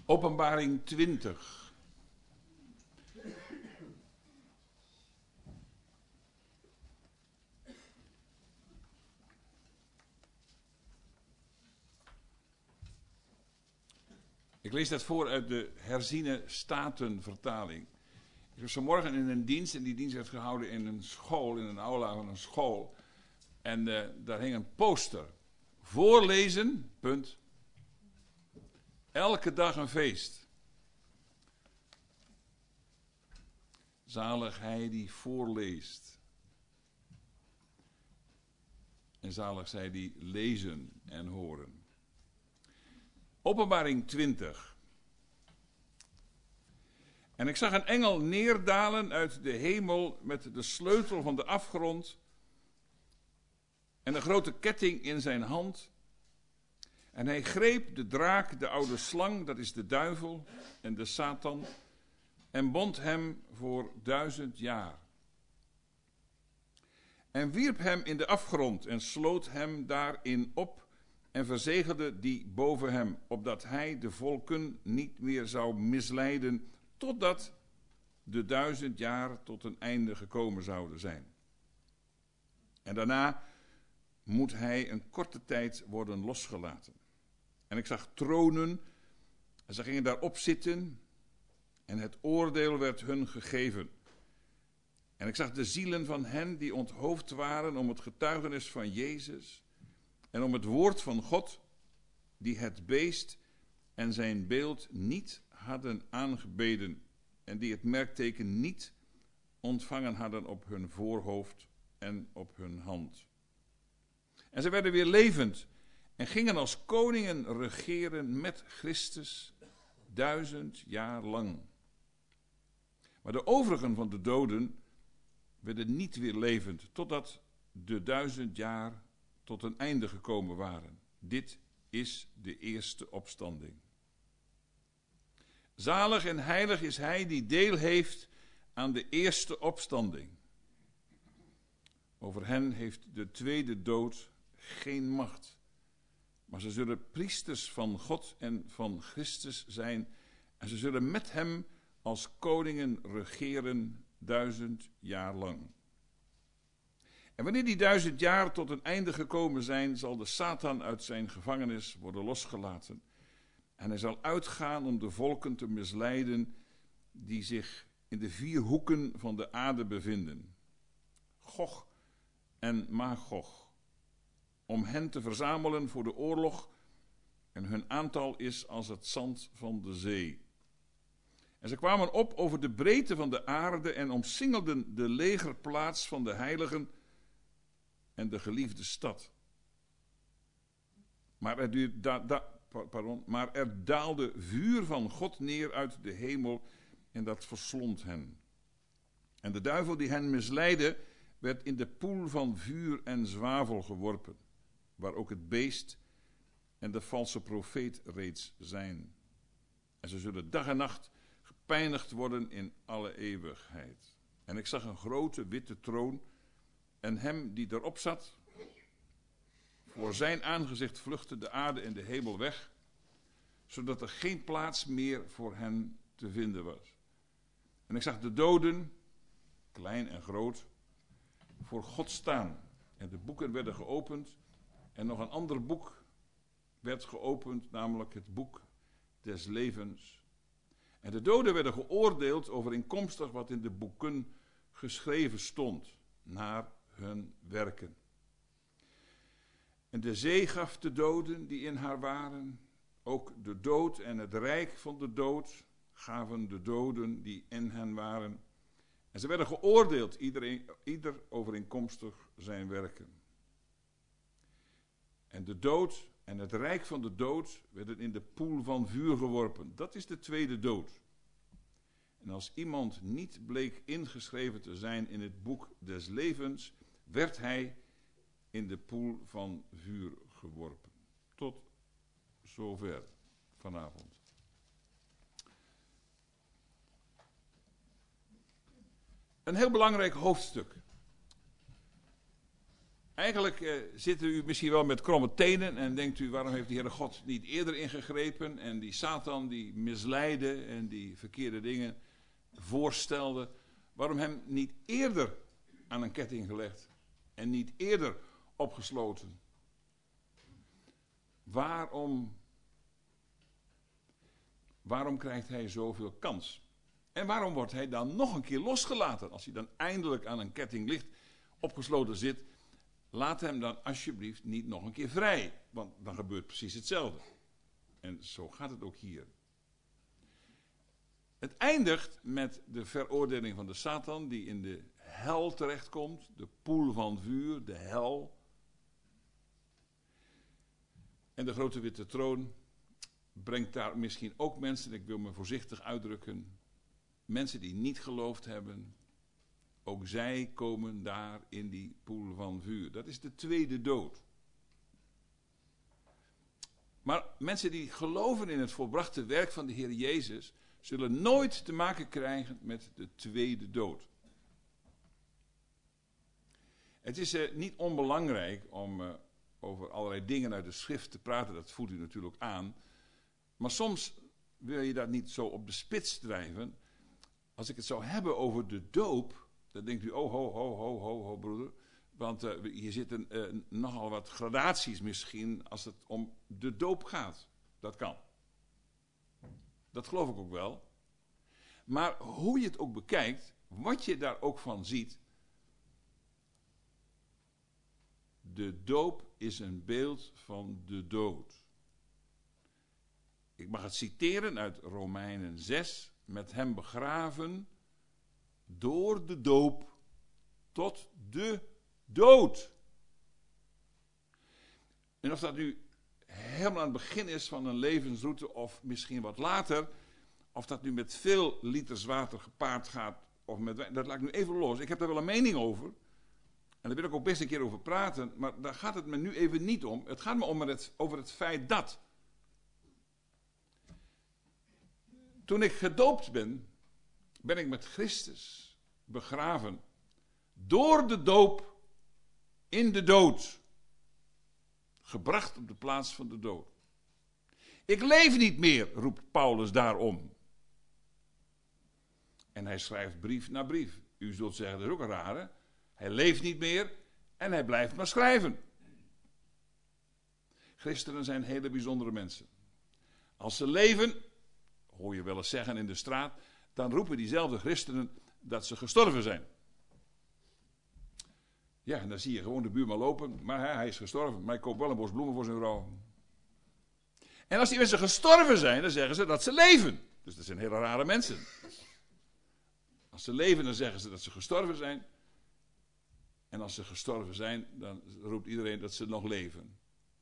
Openbaring 20. Ik lees dat voor uit de herziene Statenvertaling. Ik was vanmorgen in een dienst en die dienst werd gehouden in een school, in een aula van een school. En daar hing een poster. Voorlezen, punt. Elke dag een feest. Zalig hij die voorleest. En zalig zij die lezen en horen. Openbaring 20. En ik zag een engel neerdalen uit de hemel met de sleutel van de afgrond en een grote ketting in zijn hand. En hij greep de draak, de oude slang, dat is de duivel en de Satan, en bond hem voor 1000 jaar. En wierp hem in de afgrond en sloot hem daarin op en verzegelde die boven hem, opdat hij de volken niet meer zou misleiden, totdat de 1000 jaar tot een einde gekomen zouden zijn. En daarna moet hij een korte tijd worden losgelaten. En ik zag tronen, en ze gingen daarop zitten, en het oordeel werd hun gegeven. En ik zag de zielen van hen die onthoofd waren om het getuigenis van Jezus en om het woord van God, die het beest en zijn beeld niet hadden aangebeden en die het merkteken niet ontvangen hadden op hun voorhoofd en op hun hand. En ze werden weer levend en gingen als koningen regeren met Christus 1000 jaar lang. Maar de overigen van de doden werden niet weer levend, totdat de 1000 jaar tot een einde gekomen waren. Dit is de eerste opstanding. Zalig en heilig is hij die deel heeft aan de eerste opstanding. Over hen heeft de tweede dood geen macht. Maar ze zullen priesters van God en van Christus zijn. En ze zullen met hem als koningen regeren 1000 jaar lang. En wanneer die 1000 jaar tot een einde gekomen zijn, zal de Satan uit zijn gevangenis worden losgelaten. En hij zal uitgaan om de volken te misleiden die zich in de 4 hoeken van de aarde bevinden. Gog en Magog. Om hen te verzamelen voor de oorlog. En hun aantal is als het zand van de zee. En ze kwamen op over de breedte van de aarde en omsingelden de legerplaats van de heiligen en de geliefde stad. Maar er daalde vuur van God neer uit de hemel en dat verslond hen. En de duivel die hen misleidde, werd in de poel van vuur en zwavel geworpen, waar ook het beest en de valse profeet reeds zijn. En ze zullen dag en nacht gepijnigd worden in alle eeuwigheid. En ik zag een grote witte troon en hem die erop zat. Voor zijn aangezicht vluchtte de aarde en de hemel weg, zodat er geen plaats meer voor hen te vinden was. En ik zag de doden, klein en groot, voor God staan. En de boeken werden geopend en nog een ander boek werd geopend, namelijk het boek des levens. En de doden werden geoordeeld overeenkomstig wat in de boeken geschreven stond, naar hun werken. En de zee gaf de doden die in haar waren, ook de dood en het rijk van de dood gaven de doden die in hen waren. En ze werden geoordeeld, ieder overeenkomstig zijn werken. En de dood en het rijk van de dood werden in de poel van vuur geworpen. Dat is de tweede dood. En als iemand niet bleek ingeschreven te zijn in het boek des levens, werd hij in de poel van vuur geworpen. Tot zover vanavond. Een heel belangrijk hoofdstuk. Eigenlijk zit u misschien wel met kromme tenen en denkt u, waarom heeft de Heere God niet eerder ingegrepen en die Satan die misleidde en die verkeerde dingen voorstelde, waarom hem niet eerder aan een ketting gelegd en niet eerder opgesloten? Waarom krijgt hij zoveel kans? En waarom wordt hij dan nog een keer losgelaten als hij dan eindelijk aan een ketting ligt, opgesloten zit? Laat hem dan alsjeblieft niet nog een keer vrij, want dan gebeurt precies hetzelfde. En zo gaat het ook hier. Het eindigt met de veroordeling van de Satan die in de hel terechtkomt, de poel van vuur, de hel. En de grote witte troon brengt daar misschien ook mensen, ik wil me voorzichtig uitdrukken, mensen die niet geloofd hebben. Ook zij komen daar in die poel van vuur. Dat is de tweede dood. Maar mensen die geloven in het volbrachte werk van de Heer Jezus zullen nooit te maken krijgen met de tweede dood. Het is niet onbelangrijk om over allerlei dingen uit de schrift te praten. Dat voelt u natuurlijk aan. Maar soms wil je dat niet zo op de spits drijven. Als ik het zou hebben over de doop, dan denkt u, oh, ho, broeder. Want hier zitten nogal wat gradaties misschien als het om de doop gaat. Dat kan. Dat geloof ik ook wel. Maar hoe je het ook bekijkt, wat je daar ook van ziet. De doop is een beeld van de dood. Ik mag het citeren uit Romeinen 6. Met hem begraven door de doop tot de dood. En of dat nu helemaal aan het begin is van een levensroute of misschien wat later, of dat nu met veel liters water gepaard gaat of met wijn, dat laat ik nu even los. Ik heb daar wel een mening over. En daar wil ik ook best een keer over praten, maar daar gaat het me nu even niet om. Het gaat me over het feit dat toen ik gedoopt ben, ben ik met Christus begraven. Door de doop in de dood. Gebracht op de plaats van de dood. Ik leef niet meer, roept Paulus daarom. En hij schrijft brief na brief. U zult zeggen, dat is ook een rare. Hij leeft niet meer en hij blijft maar schrijven. Christenen zijn hele bijzondere mensen. Als ze leven, hoor je wel eens zeggen in de straat, dan roepen diezelfde christenen dat ze gestorven zijn. Ja, en dan zie je gewoon de buurman lopen, maar hij is gestorven, maar ik koop wel een bos bloemen voor zijn vrouw. En als die mensen gestorven zijn, dan zeggen ze dat ze leven. Dus dat zijn hele rare mensen. Als ze leven, dan zeggen ze dat ze gestorven zijn. En als ze gestorven zijn, dan roept iedereen dat ze nog leven.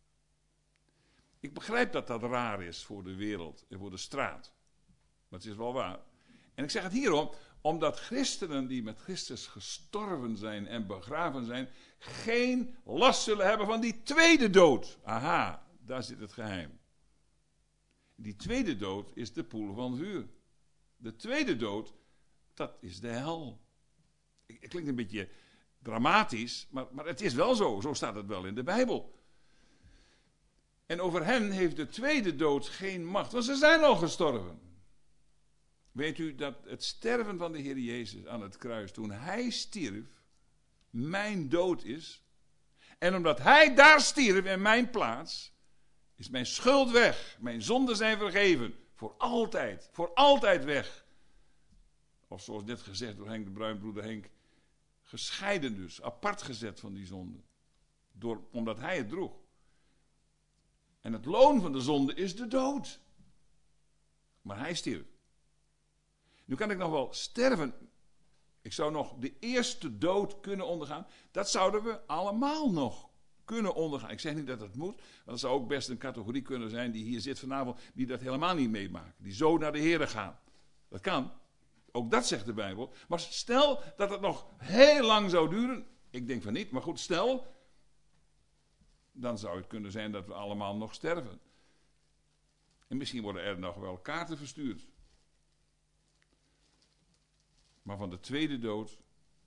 Ik begrijp dat dat raar is voor de wereld en voor de straat. Maar het is wel waar. En ik zeg het hierom, omdat christenen die met Christus gestorven zijn en begraven zijn, geen last zullen hebben van die tweede dood. Aha, daar zit het geheim. Die tweede dood is de poel van vuur. De tweede dood, dat is de hel. Het klinkt een beetje dramatisch, maar het is wel zo. Zo staat het wel in de Bijbel. En over hen heeft de tweede dood geen macht, want ze zijn al gestorven. Weet u dat het sterven van de Heer Jezus aan het kruis, toen hij stierf, mijn dood is? En omdat hij daar stierf in mijn plaats, is mijn schuld weg. Mijn zonden zijn vergeven. Voor altijd weg. Of zoals net gezegd door Henk de Bruin, broeder Henk, gescheiden dus, apart gezet van die zonde. Omdat hij het droeg. En het loon van de zonde is de dood. Maar hij stierf. Nu kan ik nog wel sterven. Ik zou nog de eerste dood kunnen ondergaan. Dat zouden we allemaal nog kunnen ondergaan. Ik zeg niet dat het moet. Want er zou ook best een categorie kunnen zijn die hier zit vanavond, die dat helemaal niet meemaken. Die zo naar de Heere gaan. Dat kan. Ook dat zegt de Bijbel. Maar stel dat het nog heel lang zou duren. Ik denk van niet, maar goed, stel. Dan zou het kunnen zijn dat we allemaal nog sterven. En misschien worden er nog wel kaarten verstuurd. Maar van de tweede dood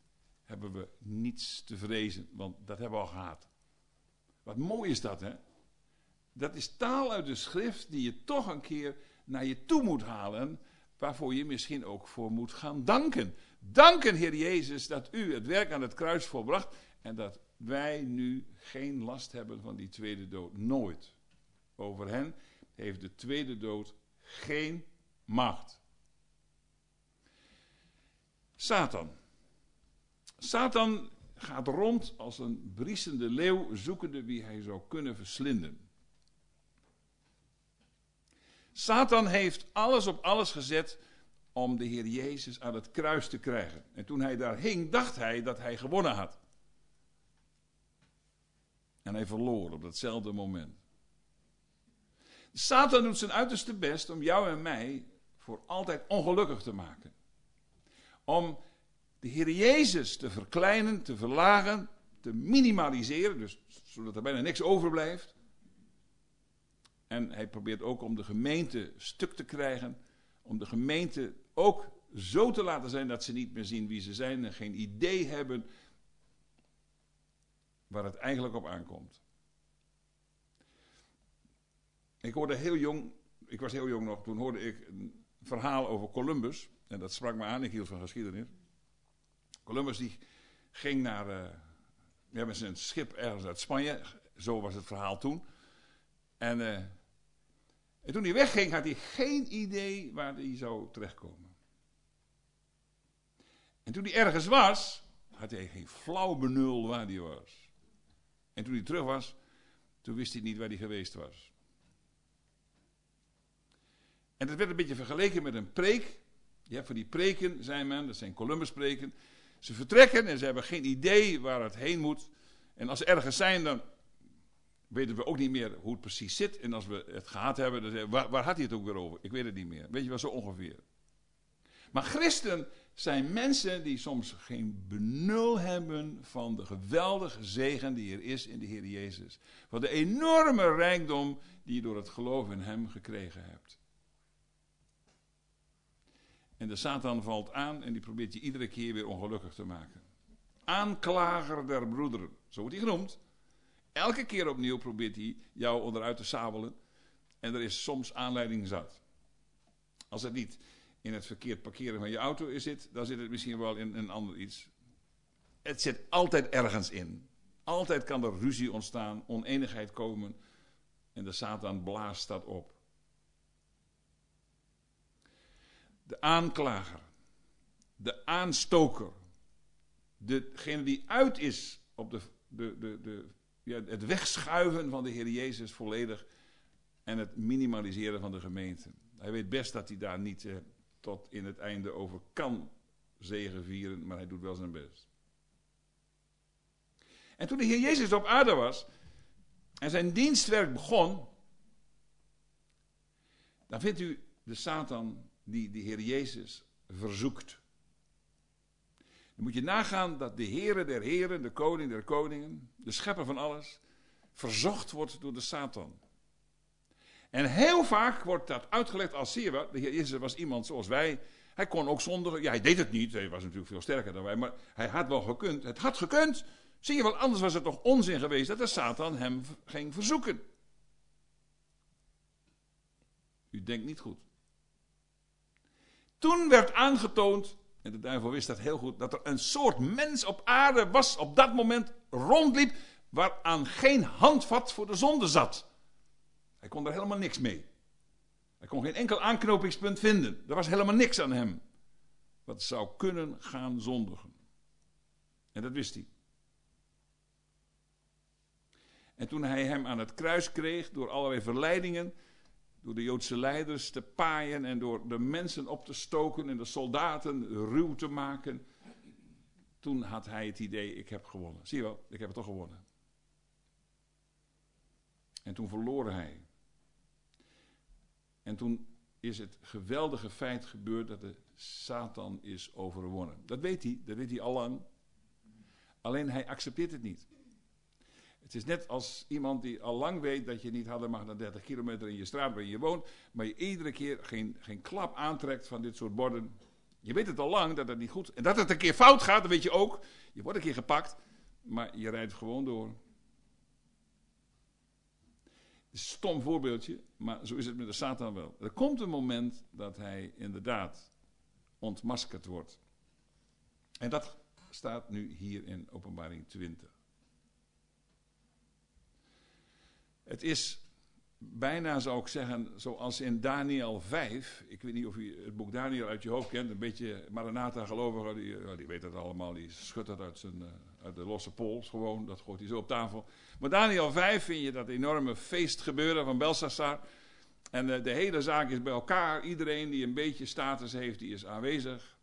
hebben we niets te vrezen, want dat hebben we al gehad. Wat mooi is dat, hè? Dat is taal uit de schrift die je toch een keer naar je toe moet halen, waarvoor je misschien ook voor moet gaan danken. Danken, Heer Jezus, dat u het werk aan het kruis volbracht en dat wij nu geen last hebben van die tweede dood. Nooit. Over hen heeft de tweede dood geen macht. Satan. Satan gaat rond als een briesende leeuw, zoekende wie hij zou kunnen verslinden. Satan heeft alles op alles gezet om de Heer Jezus aan het kruis te krijgen. En toen hij daar hing, dacht hij dat hij gewonnen had. En hij verloor op datzelfde moment. Satan doet zijn uiterste best om jou en mij voor altijd ongelukkig te maken. Om de Heer Jezus te verkleinen, te verlagen, te minimaliseren, dus zodat er bijna niks overblijft. En hij probeert ook om de gemeente stuk te krijgen, om de gemeente ook zo te laten zijn dat ze niet meer zien wie ze zijn en geen idee hebben waar het eigenlijk op aankomt. Ik was heel jong nog, toen hoorde ik een verhaal over Columbus. En dat sprak me aan, ik hield van geschiedenis. Columbus die ging met zijn schip ergens uit Spanje. Zo was het verhaal toen. En toen hij wegging had hij geen idee waar hij zou terechtkomen. En toen hij ergens was, had hij geen flauw benul waar hij was. En toen hij terug was, toen wist hij niet waar hij geweest was. En dat werd een beetje vergeleken met een preek. Je hebt van die preken, zei men, dat zijn Columbus-preken. Ze vertrekken en ze hebben geen idee waar het heen moet. En als ze ergens zijn, dan weten we ook niet meer hoe het precies zit. En als we het gehad hebben, dan zeggen we, waar had hij het ook weer over? Ik weet het niet meer. Weet je wel, zo ongeveer. Maar christen zijn mensen die soms geen benul hebben van de geweldige zegen die er is in de Heer Jezus. Van de enorme rijkdom die je door het geloof in hem gekregen hebt. En de Satan valt aan en die probeert je iedere keer weer ongelukkig te maken. Aanklager der broederen, zo wordt hij genoemd. Elke keer opnieuw probeert hij jou onderuit te sabelen. En er is soms aanleiding zat. Als het niet in het verkeerd parkeren van je auto zit, dan zit het misschien wel in een ander iets. Het zit altijd ergens in. Altijd kan er ruzie ontstaan, oneenigheid komen. En de Satan blaast dat op. De aanklager, de aanstoker, degene die uit is op het wegschuiven van de Heer Jezus volledig en het minimaliseren van de gemeente. Hij weet best dat hij daar niet tot in het einde over kan zegevieren, maar hij doet wel zijn best. En toen de Heer Jezus op aarde was en zijn dienstwerk begon, dan vindt u de Satan die de Heer Jezus verzoekt. Dan moet je nagaan dat de Heere der Heren, de Koning der Koningen, de schepper van alles, verzocht wordt door de Satan. En heel vaak wordt dat uitgelegd als, zie je wat, de Heer Jezus was iemand zoals wij. Hij kon ook zondigen. Ja, hij deed het niet. Hij was natuurlijk veel sterker dan wij. Maar hij had wel gekund. Het had gekund. Zie je wel, anders was het toch onzin geweest dat de Satan hem ging verzoeken. U denkt niet goed. Toen werd aangetoond, en de duivel wist dat heel goed, dat er een soort mens op aarde was, op dat moment rondliep, waaraan geen handvat voor de zonde zat. Hij kon er helemaal niks mee. Hij kon geen enkel aanknopingspunt vinden. Er was helemaal niks aan hem wat zou kunnen gaan zondigen. En dat wist hij. En toen hij hem aan het kruis kreeg, door allerlei verleidingen, door de Joodse leiders te paaien en door de mensen op te stoken en de soldaten ruw te maken, toen had hij het idee, ik heb gewonnen. Zie je wel, ik heb het toch gewonnen. En toen verloor hij. En toen is het geweldige feit gebeurd dat de Satan is overwonnen. Dat weet hij al lang. Alleen hij accepteert het niet. Het is net als iemand die al lang weet dat je niet harder mag dan 30 kilometer in je straat waar je woont, maar je iedere keer geen klap aantrekt van dit soort borden. Je weet het al lang dat het niet goed is. En dat het een keer fout gaat, dat weet je ook. Je wordt een keer gepakt, maar je rijdt gewoon door. Een stom voorbeeldje, maar zo is het met de Satan wel. Er komt een moment dat hij inderdaad ontmaskerd wordt. En dat staat nu hier in Openbaring 20. Het is bijna, zou ik zeggen, zoals in Daniel 5. Ik weet niet of u het boek Daniel uit je hoofd kent. Een beetje Maranatha-gelovigen, die weet het allemaal. Die schudt dat uit de losse pols gewoon. Dat gooit hij zo op tafel. Maar Daniel 5 vind je dat enorme feestgebeuren van Belshazzar. En de hele zaak is bij elkaar. Iedereen die een beetje status heeft, die is aanwezig.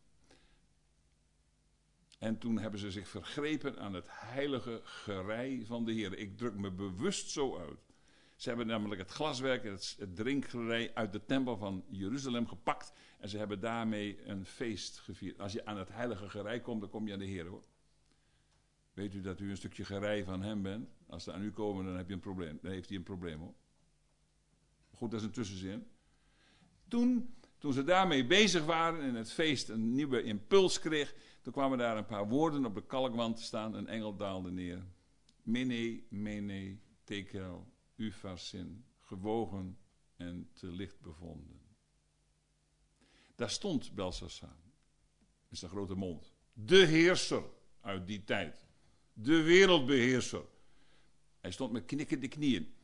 En toen hebben ze zich vergrepen aan het heilige gerei van de Heer. Ik druk me bewust zo uit. Ze hebben namelijk het glaswerk en het drinkgerei uit de tempel van Jeruzalem gepakt. En ze hebben daarmee een feest gevierd. Als je aan het heilige gerei komt, dan kom je aan de Heer, hoor. Weet u dat u een stukje gerei van hem bent? Als ze aan u komen, dan heb je een probleem. Dan heeft hij een probleem, hoor. Goed, dat is een tussenzin. Toen ze daarmee bezig waren en het feest een nieuwe impuls kreeg, toen kwamen daar een paar woorden op de kalkwand te staan. Een engel daalde neer. Mene, mene, tekel, ufarsin, gewogen en te licht bevonden. Daar stond Belshazzar. Dat is een grote mond. De heerser uit die tijd. De wereldbeheerser. Hij stond met knikkende knieën.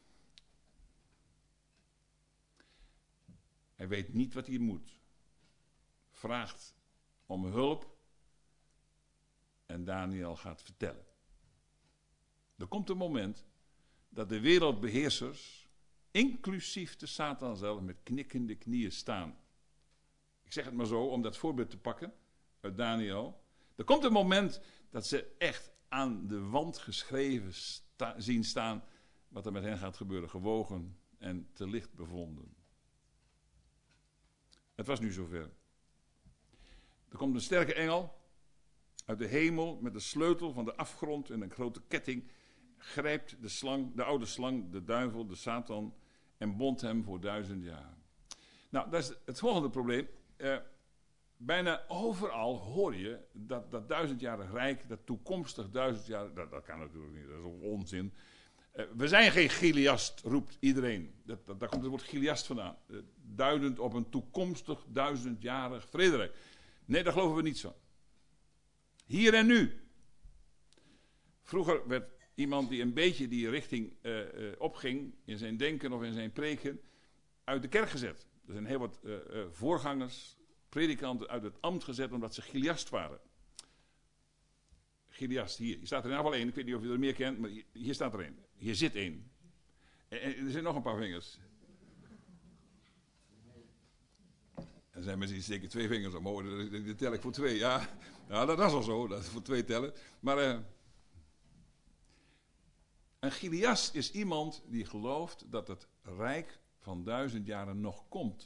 Hij weet niet wat hij moet. Vraagt om hulp. En Daniel gaat vertellen. Er komt een moment dat de wereldbeheersers, inclusief de Satan zelf, met knikkende knieën staan. Ik zeg het maar zo, om dat voorbeeld te pakken uit Daniel. Er komt een moment dat ze echt aan de wand geschreven zien staan wat er met hen gaat gebeuren. Gewogen en te licht bevonden. Het was nu zover. Er komt een sterke engel uit de hemel met de sleutel van de afgrond en een grote ketting. Grijpt de slang, de oude slang, de duivel, de Satan en bondt hem voor 1000 jaar. Nou, dat is het volgende probleem. Bijna overal hoor je dat 1000-jarig rijk, dat toekomstig 1000 jaar, dat kan natuurlijk niet, dat is ook onzin. We zijn geen Chiliast, roept iedereen. Daar komt het woord Chiliast vandaan. Duidend op een toekomstig 1000-jarig vrederijk. Nee, daar geloven we niet zo. Hier en nu. Vroeger werd iemand die een beetje die richting opging in zijn denken of in zijn preken uit de kerk gezet. Er zijn heel wat voorgangers, predikanten uit het ambt gezet omdat ze Chiliast waren. Chiliast, hier staat er in ieder geval één. Ik weet niet of je er meer kent, maar hier staat er één. Hier zit één. En er zijn nog een paar vingers. Er zijn mensen die steken 2 vingers omhoog. Die tel ik voor 2. Ja, dat is al zo. Dat is voor 2 tellen. Maar een Chiliast is iemand die gelooft dat het rijk van 1000 jaren nog komt.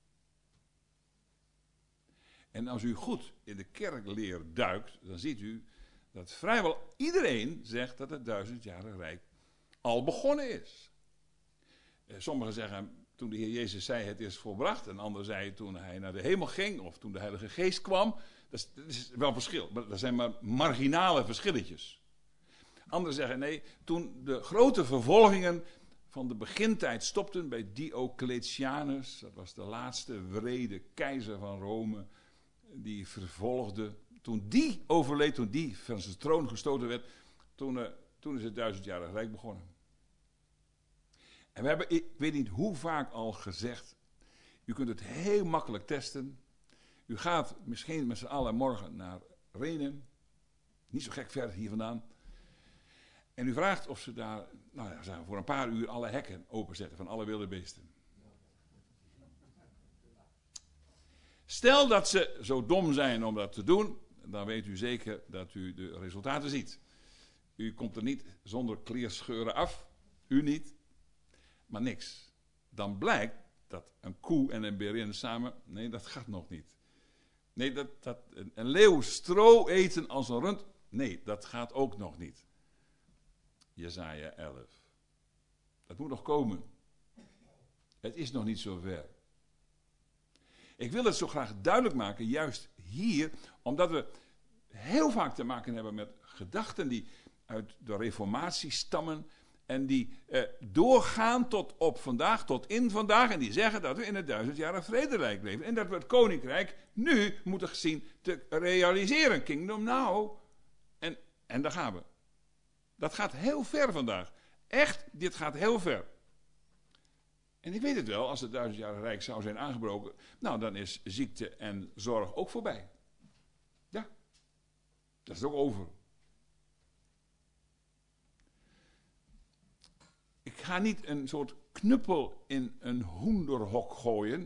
En als u goed in de kerkleer duikt, dan ziet u dat vrijwel iedereen zegt dat het 1000-jarig rijk al begonnen is. Sommigen zeggen toen de Heer Jezus zei het is volbracht. En anderen zeiden toen hij naar de hemel ging of toen de Heilige Geest kwam. Dat is wel een verschil, maar dat zijn maar marginale verschilletjes. Anderen zeggen nee, toen de grote vervolgingen van de begintijd stopten bij Diocletianus. Dat was de laatste wrede keizer van Rome. Die vervolgde. Toen die overleed, toen die van zijn troon gestoten werd. Toen is het 1000-jarig rijk begonnen. En we hebben, ik weet niet hoe vaak al gezegd. U kunt het heel makkelijk testen. U gaat misschien met z'n allen morgen naar Renen. Niet zo gek ver hier vandaan. En u vraagt of ze daar voor een paar uur alle hekken openzetten van alle wilde beesten. Stel dat ze zo dom zijn om dat te doen, dan weet u zeker dat u de resultaten ziet. U komt er niet zonder kleerscheuren af, u niet, maar niks. Dan blijkt dat een koe en een berin samen, nee, dat gaat nog niet. Nee, dat een leeuw stro eten als een rund, nee, dat gaat ook nog niet. Jesaja 11. Dat moet nog komen. Het is nog niet zo ver. Ik wil het zo graag duidelijk maken, juist hier, omdat we heel vaak te maken hebben met gedachten die uit de Reformatie stammen en die doorgaan tot op vandaag, tot in vandaag, en die zeggen dat we in het 1000-jarig vrederijk leven en dat we het koninkrijk nu moeten zien te realiseren. Kingdom now. En daar gaan we. Dat gaat heel ver vandaag. Echt, dit gaat heel ver. En ik weet het wel, als het 1000-jarig rijk zou zijn aangebroken, nou dan is ziekte en zorg ook voorbij. Ja, dat is ook over. Ik ga niet een soort knuppel in een hoenderhok gooien.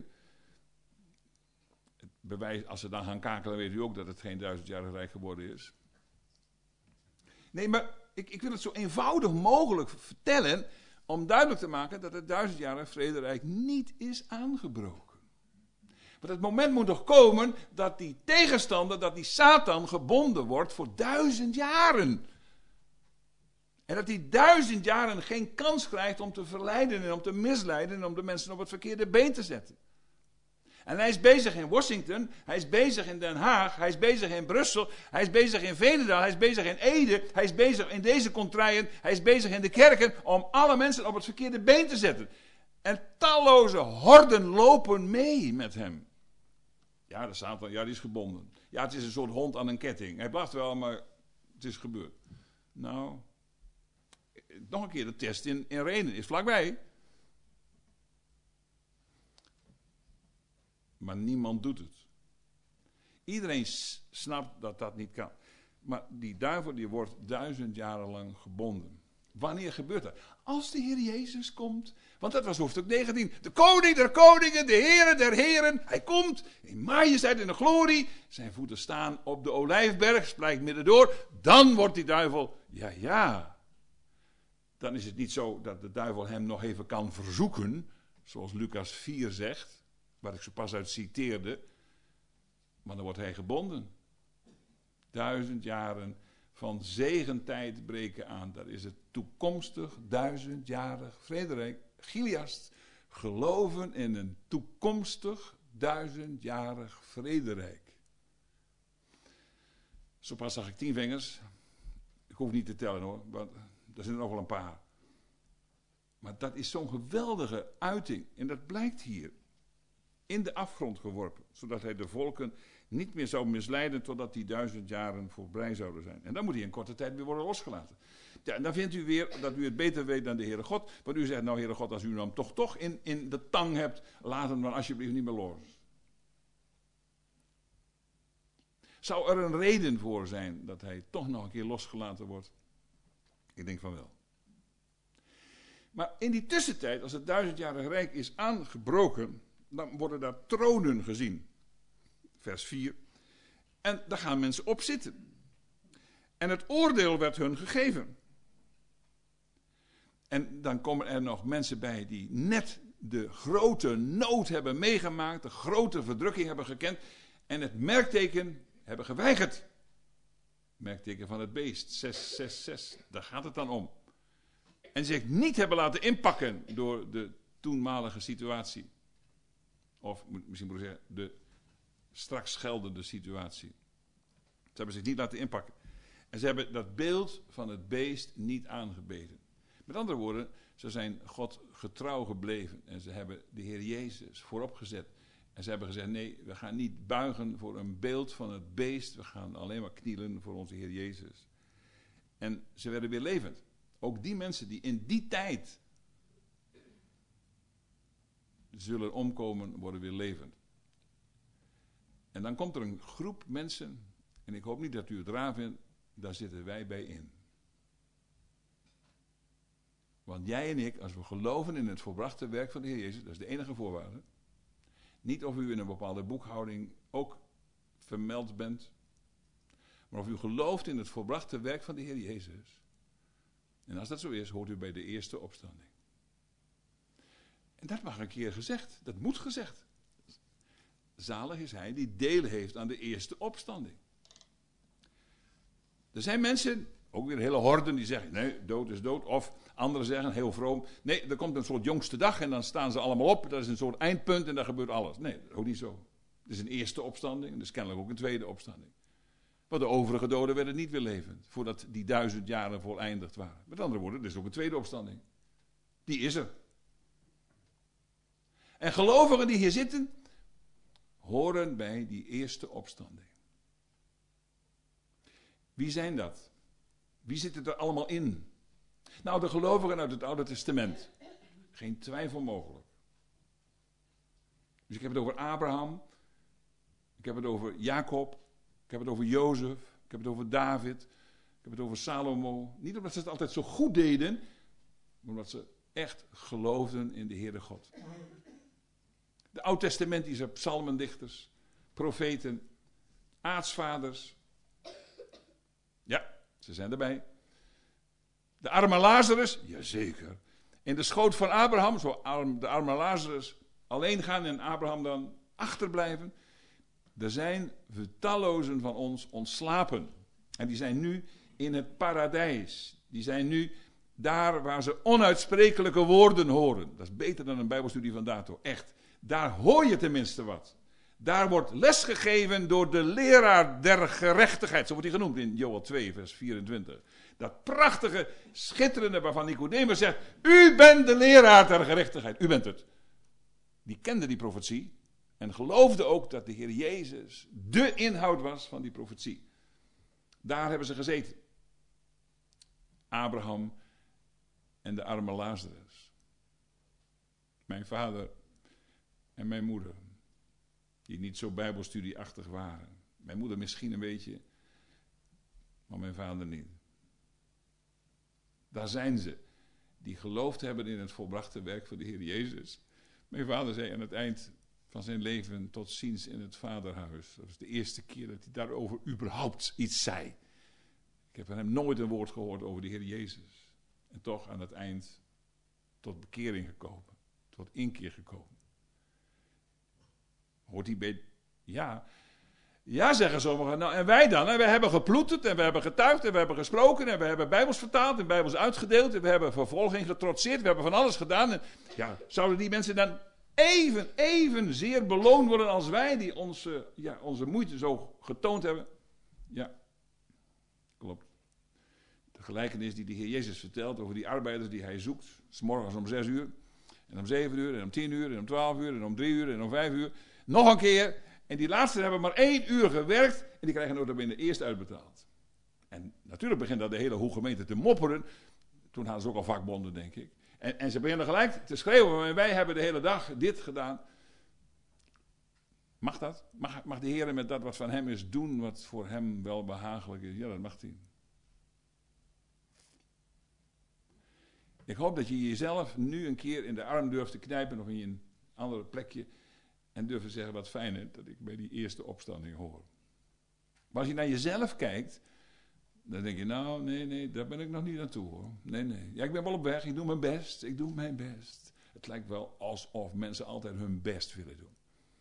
Het bewijs, als ze dan gaan kakelen, weet u ook dat het geen 1000-jarig rijk geworden is. Nee, maar ik wil het zo eenvoudig mogelijk vertellen om duidelijk te maken dat het 1000-jarig vrederijk niet is aangebroken. Want het moment moet nog komen dat die tegenstander, dat die Satan gebonden wordt voor 1000 jaren. En dat die 1000 jaren geen kans krijgt om te verleiden en om te misleiden en om de mensen op het verkeerde been te zetten. En hij is bezig in Washington, hij is bezig in Den Haag, hij is bezig in Brussel, hij is bezig in Veenendaal, hij is bezig in Ede, hij is bezig in deze contraien, hij is bezig in de kerken om alle mensen op het verkeerde been te zetten. En talloze horden lopen mee met hem. Ja, de Satan, ja, die is gebonden. Ja, het is een soort hond aan een ketting. Hij blaft wel, maar het is gebeurd. Nou, nog een keer de test in Renen is vlakbij. Maar niemand doet het. Iedereen snapt dat dat niet kan. Maar die duivel die wordt 1000 jaren lang gebonden. Wanneer gebeurt dat? Als de Heer Jezus komt. Want dat was hoofdstuk 19. De koning der koningen, de Heere der heren. Hij komt in majesteit en de glorie. Zijn voeten staan op de olijfberg. Splijt midden door. Dan wordt die duivel, ja. Dan is het niet zo dat de duivel hem nog even kan verzoeken. Zoals Lucas 4 zegt. Waar ik zo pas uit citeerde. Maar dan wordt hij gebonden. 1000 jaren van zegentijd breken aan. Dat is het toekomstig 1000-jarig vrederijk. Chiliast. Geloven in een toekomstig 1000-jarig vrederijk. Zo pas zag ik 10 vingers. Ik hoef niet te tellen hoor. Want er zijn er nog wel een paar. Maar dat is zo'n geweldige uiting. En dat blijkt hier. In de afgrond geworpen, zodat hij de volken niet meer zou misleiden totdat die 1000 jaren voorbij zouden zijn. En dan moet hij in korte tijd weer worden losgelaten. Ja, en dan vindt u weer dat u het beter weet dan de Heere God. Want u zegt, nou Heere God, als u hem toch in de tang hebt, laat hem dan alsjeblieft niet meer los. Zou er een reden voor zijn dat hij toch nog een keer losgelaten wordt? Ik denk van wel. Maar in die tussentijd, als het 1000-jarig rijk is aangebroken, dan worden daar tronen gezien. Vers 4. En daar gaan mensen op zitten. En het oordeel werd hun gegeven. En dan komen er nog mensen bij die net de grote nood hebben meegemaakt, de grote verdrukking hebben gekend en het merkteken hebben geweigerd. Merkteken van het beest, 666, daar gaat het dan om. En zich niet hebben laten inpakken door de toenmalige situatie. Of misschien moet ik zeggen, de straks geldende situatie. Ze hebben zich niet laten inpakken. En ze hebben dat beeld van het beest niet aangebeden. Met andere woorden, ze zijn God getrouw gebleven. En ze hebben de Heer Jezus voorop gezet. En ze hebben gezegd, nee, we gaan niet buigen voor een beeld van het beest. We gaan alleen maar knielen voor onze Heer Jezus. En ze werden weer levend. Ook die mensen die in die tijd zullen omkomen, worden weer levend. En dan komt er een groep mensen, en ik hoop niet dat u het raar vindt, daar zitten wij bij in. Want jij en ik, als we geloven in het volbrachte werk van de Heer Jezus, dat is de enige voorwaarde. Niet of u in een bepaalde boekhouding ook vermeld bent, maar of u gelooft in het volbrachte werk van de Heer Jezus. En als dat zo is, hoort u bij de eerste opstanding. En dat mag een keer gezegd, dat moet gezegd. Zalig is hij die deel heeft aan de eerste opstanding. Er zijn mensen, ook weer hele horden, die zeggen, nee, dood is dood. Of anderen zeggen, heel vroom, nee, er komt een soort jongste dag en dan staan ze allemaal op. Dat is een soort eindpunt en daar gebeurt alles. Nee, ook niet zo. Het is een eerste opstanding, dus kennelijk ook een tweede opstanding. Want de overige doden werden niet weer levend, voordat die 1000 jaren voleindigd waren. Met andere woorden, er is ook een tweede opstanding. Die is er. En gelovigen die hier zitten, horen bij die eerste opstanding. Wie zijn dat? Wie zitten er allemaal in? Nou, de gelovigen uit het Oude Testament. Geen twijfel mogelijk. Dus ik heb het over Abraham. Ik heb het over Jacob. Ik heb het over Jozef. Ik heb het over David. Ik heb het over Salomo. Niet omdat ze het altijd zo goed deden, maar omdat ze echt geloofden in de Heere God. De Oud-testamentische psalmendichters, profeten, aartsvaders. Ja, ze zijn erbij. De arme Lazarus, jazeker. In de schoot van Abraham, zo de arme Lazarus alleen gaan en Abraham dan achterblijven. Er zijn tallozen van ons ontslapen. En die zijn nu in het paradijs. Die zijn nu daar waar ze onuitsprekelijke woorden horen. Dat is beter dan een bijbelstudie van Dato, echt. Daar hoor je tenminste wat. Daar wordt lesgegeven door de leraar der gerechtigheid. Zo wordt hij genoemd in Joel 2 vers 24. Dat prachtige, schitterende waarvan Nicodemus zegt: u bent de leraar der gerechtigheid. U bent het. Die kende die profetie. En geloofde ook dat de Heer Jezus de inhoud was van die profetie. Daar hebben ze gezeten. Abraham en de arme Lazarus. Mijn vader en mijn moeder. Die niet zo bijbelstudieachtig waren. Mijn moeder misschien een beetje, maar mijn vader niet. Daar zijn ze. Die geloofd hebben in het volbrachte werk van de Heer Jezus. Mijn vader zei aan het eind van zijn leven: tot ziens in het vaderhuis. Dat is de eerste keer dat hij daarover überhaupt iets zei. Ik heb van hem nooit een woord gehoord over de Heer Jezus. En toch aan het eind tot bekering gekomen. Tot inkeer gekomen. Hoort hij bij... Ja, zeggen sommigen. Nou, en wij dan? En we hebben geploeterd en we hebben getuigd en we hebben gesproken en we hebben bijbels vertaald en bijbels uitgedeeld en we hebben vervolging getrotseerd. We hebben van alles gedaan. En, ja, zouden die mensen dan even zeer beloond worden als wij die onze moeite zo getoond hebben? Ja, klopt. De gelijkenis die de Heer Jezus vertelt over die arbeiders die hij zoekt. 's morgens om 6 uur en om 7 uur en om 10 uur en om 12 uur en om 3 uur en om 5 uur. Nog een keer. En die laatsten hebben maar 1 uur gewerkt en die krijgen nota bene eerst uitbetaald. En natuurlijk begint dat de hele hoegemeente te mopperen. Toen hadden ze ook al vakbonden, denk ik. En ze beginnen gelijk te schreeuwen: wij hebben de hele dag dit gedaan. Mag dat? Mag de Heer met dat wat van hem is doen wat voor hem wel behagelijk is? Ja, dat mag hij. Ik hoop dat je jezelf nu een keer in de arm durft te knijpen of in een ander plekje. En durft te zeggen: wat fijn hè, dat ik bij die eerste opstanding hoor. Maar als je naar jezelf kijkt, dan denk je: nou, nee, daar ben ik nog niet aan toe hoor. Nee. Ja, ik ben wel op weg, ik doe mijn best. Het lijkt wel alsof mensen altijd hun best willen doen.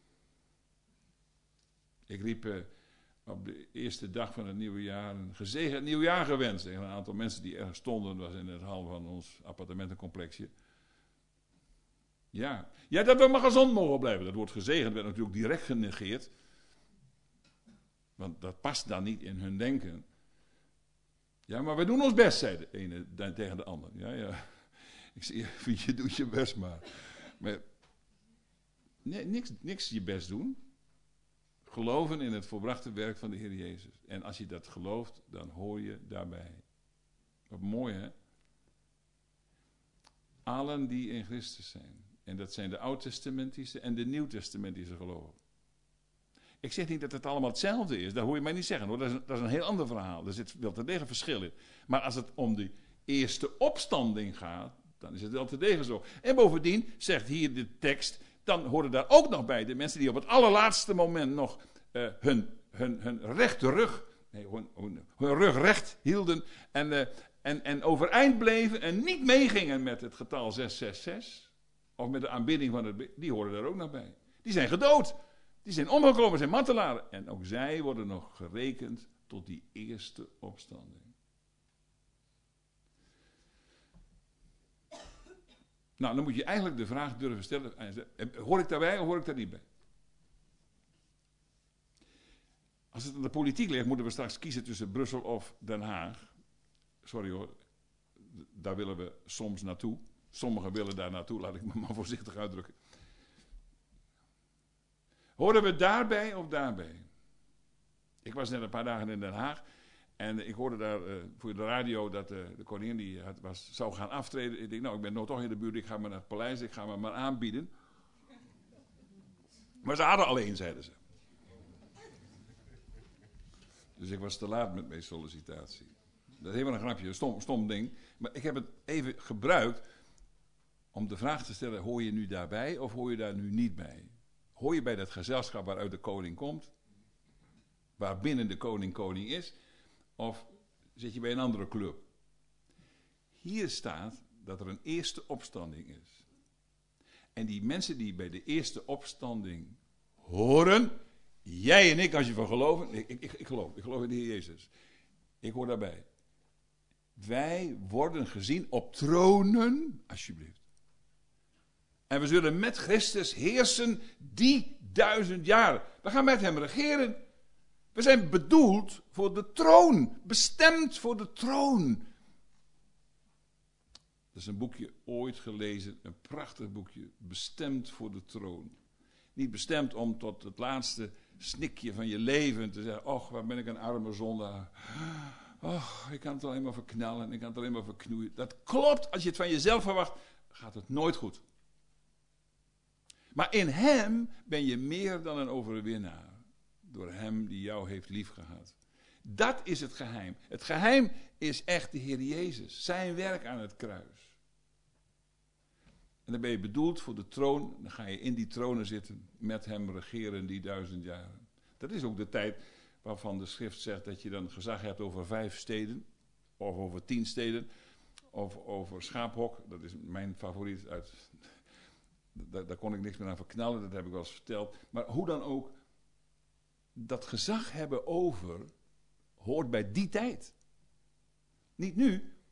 Ik riep op de eerste dag van het nieuwe jaar een gezegend nieuwjaar gewenst. Tegen een aantal mensen die ergens stonden, was in het hal van ons appartementencomplexje. Ja, dat we maar gezond mogen blijven. Dat woord gezegend werd natuurlijk direct genegeerd. Want dat past dan niet in hun denken. Ja, maar we doen ons best, zei de ene tegen de ander. Ja. Ik zie, je doet je best maar. Maar nee, niks je best doen. Geloven in het volbrachte werk van de Heer Jezus. En als je dat gelooft, dan hoor je daarbij. Wat mooi, hè? Allen die in Christus zijn. En dat zijn de Oud-testamentische en de Nieuw-testamentische geloven. Ik zeg niet dat het allemaal hetzelfde is. Dat hoor je mij niet zeggen hoor. Dat is een heel ander verhaal. Er zit wel te degen verschil in. Maar als het om de eerste opstanding gaat, dan is het wel te degen zo. En bovendien zegt hier de tekst, dan horen daar ook nog bij de mensen die op het allerlaatste moment nog hun rechte rug, hun rug recht hielden en overeind bleven en niet meegingen met het getal 666. Of met de aanbidding van het... Die horen daar ook nog bij. Die zijn gedood. Die zijn omgekomen, zijn martelaren. En ook zij worden nog gerekend tot die eerste opstanding. Nou, dan moet je eigenlijk de vraag durven stellen. Hoor ik daarbij of hoor ik daar niet bij? Als het aan de politiek ligt, moeten we straks kiezen tussen Brussel of Den Haag. Sorry hoor, daar willen we soms naartoe. Sommigen willen daar naartoe, laat ik me maar voorzichtig uitdrukken. Horen we daarbij of daarbij? Ik was net een paar dagen in Den Haag en ik hoorde daar voor de radio dat de koningin zou gaan aftreden. Ik denk, nou, ik ben nog toch in de buurt, ik ga maar naar het paleis, ik ga me maar aanbieden. Maar ze hadden al één, zeiden ze. Dus ik was te laat met mijn sollicitatie. Dat is helemaal een grapje, een stom ding. Maar ik heb het even gebruikt om de vraag te stellen, hoor je nu daarbij of hoor je daar nu niet bij? Hoor je bij dat gezelschap waaruit de koning komt? Waar binnen de koning is? Of zit je bij een andere club? Hier staat dat er een eerste opstanding is. En die mensen die bij de eerste opstanding horen, jij en ik als je van geloven, ik geloof in de Heer Jezus. Ik hoor daarbij. Wij worden gezien op tronen, alsjeblieft. En we zullen met Christus heersen die 1000 jaar. We gaan met hem regeren. We zijn bedoeld voor de troon. Bestemd voor de troon. Dat is een boekje ooit gelezen. Een prachtig boekje. Bestemd voor de troon. Niet bestemd om tot het laatste snikje van je leven te zeggen. Och, waar ben ik een arme zondaar. Och, ik kan het alleen maar verknallen. Ik kan het alleen maar verknoeien. Dat klopt. Als je het van jezelf verwacht, gaat het nooit goed. Maar in hem ben je meer dan een overwinnaar. Door hem die jou heeft liefgehad. Dat is het geheim. Het geheim is echt de Heer Jezus. Zijn werk aan het kruis. En dan ben je bedoeld voor de troon. Dan ga je in die tronen zitten. Met hem regeren die 1000 jaren. Dat is ook de tijd waarvan de schrift zegt dat je dan gezag hebt over 5 steden. Of over 10 steden. Of over Schaaphok. Dat is mijn favoriet uit... Daar kon ik niks meer aan verknallen, dat heb ik wel eens verteld. Maar hoe dan ook, dat gezag hebben over hoort bij die tijd. Niet nu.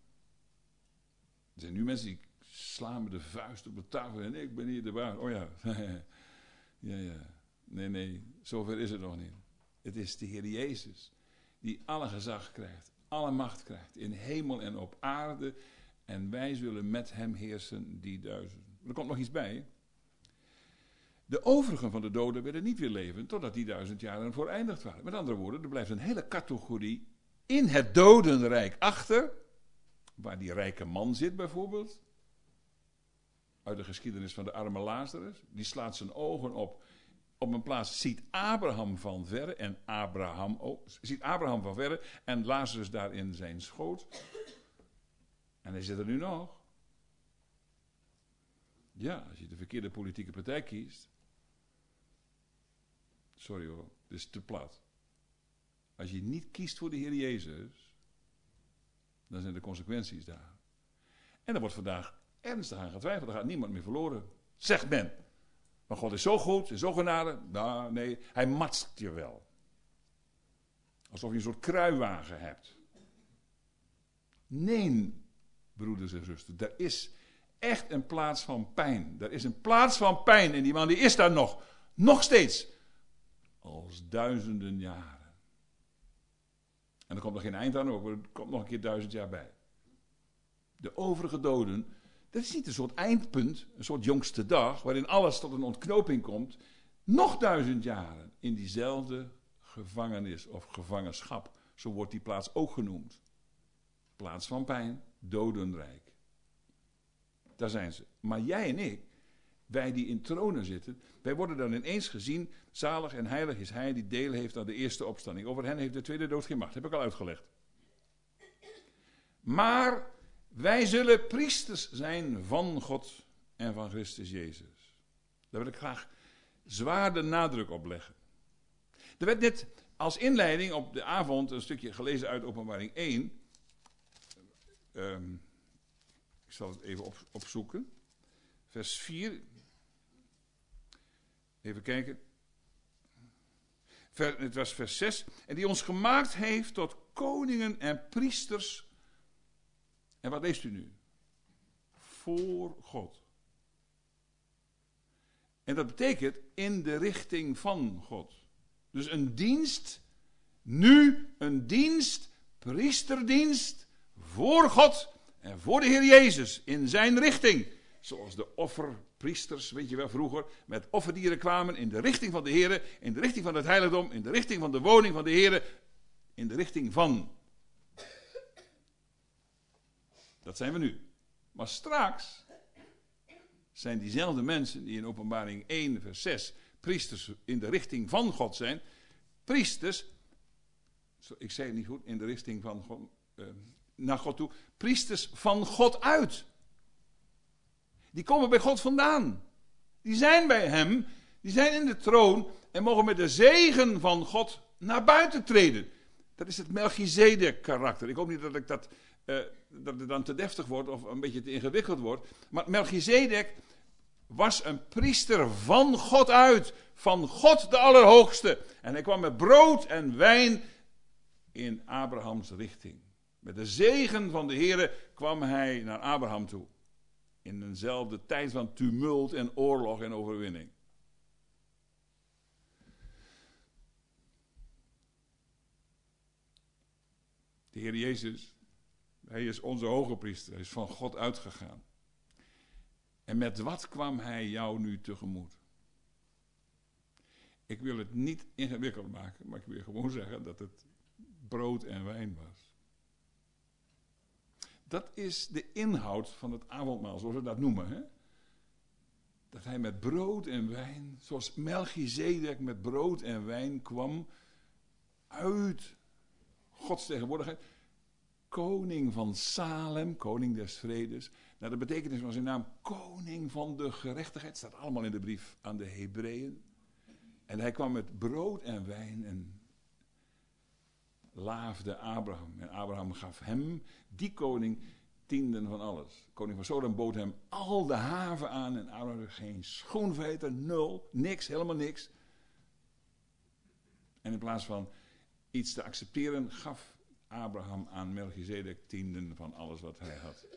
Er zijn nu mensen die slaan met de vuist op de tafel en ik ben hier de baas. Oh ja, ja. Nee, zover is het nog niet. Het is de Heer Jezus die alle gezag krijgt, alle macht krijgt, in hemel en op aarde. En wij zullen met hem heersen die 1000. Er komt nog iets bij. De overigen van de doden werden niet weer levend totdat die 1000 jaren vooreindigd waren. Met andere woorden, er blijft een hele categorie in het dodenrijk achter, waar die rijke man zit bijvoorbeeld, uit de geschiedenis van de arme Lazarus. Die slaat zijn ogen op een plaats, ziet Abraham van verre en Lazarus daar in zijn schoot. En hij zit er nu nog. Ja, als je de verkeerde politieke partij kiest. Sorry hoor, dit is te plat. Als je niet kiest voor de Heer Jezus, dan zijn de consequenties daar. En er wordt vandaag ernstig aan getwijfeld. Er gaat niemand meer verloren. Zegt men. Maar God is zo goed, is zo genade. Nou, nee, hij matst je wel. Alsof je een soort kruiwagen hebt. Nee, broeders en zusters, er is echt een plaats van pijn. Er is een plaats van pijn en die man die is daar nog steeds. Als 1000 jaren. En er komt nog geen eind aan ook, er komt nog een keer 1000 jaar bij. De overige doden, dat is niet een soort eindpunt, een soort jongste dag, waarin alles tot een ontknoping komt. Nog 1000 jaren in diezelfde gevangenis of gevangenschap. Zo wordt die plaats ook genoemd. Plaats van pijn, dodenrijk. Daar zijn ze. Maar jij en ik, wij die in tronen zitten, wij worden dan ineens gezien, zalig en heilig is hij die deel heeft aan de eerste opstanding. Over hen heeft de tweede dood geen macht, heb ik al uitgelegd. Maar wij zullen priesters zijn van God en van Christus Jezus. Daar wil ik graag zwaar de nadruk op leggen. Er werd net als inleiding op de avond een stukje gelezen uit Openbaring 1. Ik zal het even opzoeken. Vers 4. Even kijken. Het was vers 6. En die ons gemaakt heeft tot koningen en priesters. En wat leest u nu? Voor God. En dat betekent in de richting van God. Dus een dienst nu een dienst, priesterdienst, voor God en voor de Heer Jezus in zijn richting. Zoals de offerpriesters, weet je wel, vroeger met offerdieren kwamen in de richting van de Heer, in de richting van het heiligdom, in de richting van de woning van de Heer, in de richting van. Dat zijn we nu. Maar straks zijn diezelfde mensen die in Openbaring 1 vers 6 priesters in de richting van God zijn, priesters, ik zei het niet goed, in de richting van God, naar God toe, priesters van God uit. Die komen bij God vandaan. Die zijn bij hem, die zijn in de troon en mogen met de zegen van God naar buiten treden. Dat is het Melchizedek karakter. Ik hoop niet dat ik dat het dan te deftig wordt of een beetje te ingewikkeld wordt. Maar Melchizedek was een priester van God uit. Van God de Allerhoogste. En hij kwam met brood en wijn in Abrahams richting. Met de zegen van de Heere kwam hij naar Abraham toe. In eenzelfde tijd van tumult en oorlog en overwinning. De Heer Jezus, hij is onze hoge priester. Hij is van God uitgegaan. En met wat kwam hij jou nu tegemoet? Ik wil het niet ingewikkeld maken, maar ik wil gewoon zeggen dat het brood en wijn was. Dat is de inhoud van het avondmaal, zoals we dat noemen. Hè? Dat hij met brood en wijn, zoals Melchizedek met brood en wijn kwam uit Gods tegenwoordigheid. Koning van Salem, koning des vredes. Nou, de betekenis van zijn naam, koning van de gerechtigheid, staat allemaal in de brief aan de Hebreeën. En hij kwam met brood en wijn en laafde Abraham. En Abraham gaf hem, die koning, tienden van alles. Koning van Sodom bood hem al de haven aan. En Abraham had geen schoenveter, nul, niks, helemaal niks. En in plaats van iets te accepteren, gaf Abraham aan Melchizedek tienden van alles wat hij had.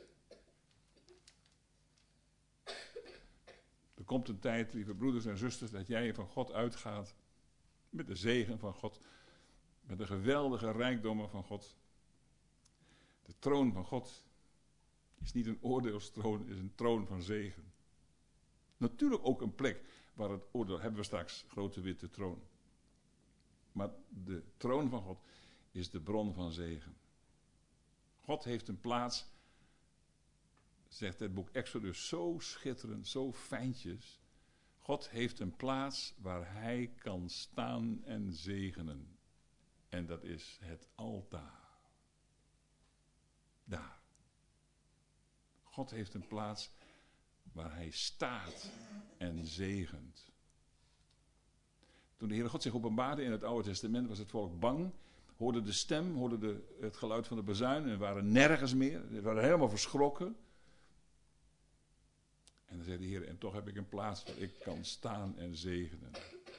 Er komt een tijd, lieve broeders en zusters, dat jij van God uitgaat met de zegen van God, met de geweldige rijkdommen van God. De troon van God is niet een oordeelstroon, is een troon van zegen. Natuurlijk ook een plek waar het oordeel, hebben we straks, grote witte troon. Maar de troon van God is de bron van zegen. God heeft een plaats, zegt het boek Exodus, zo schitterend, zo fijntjes. God heeft een plaats waar hij kan staan en zegenen. En dat is het altaar. Daar. God heeft een plaats waar hij staat en zegent. Toen de Heere God zich openbaarde in het Oude Testament was het volk bang. Hoorde de stem, hoorde het geluid van de bazuin en waren nergens meer. Ze waren helemaal verschrokken. En dan zei de Heer, en toch heb ik een plaats waar ik kan staan en zegenen.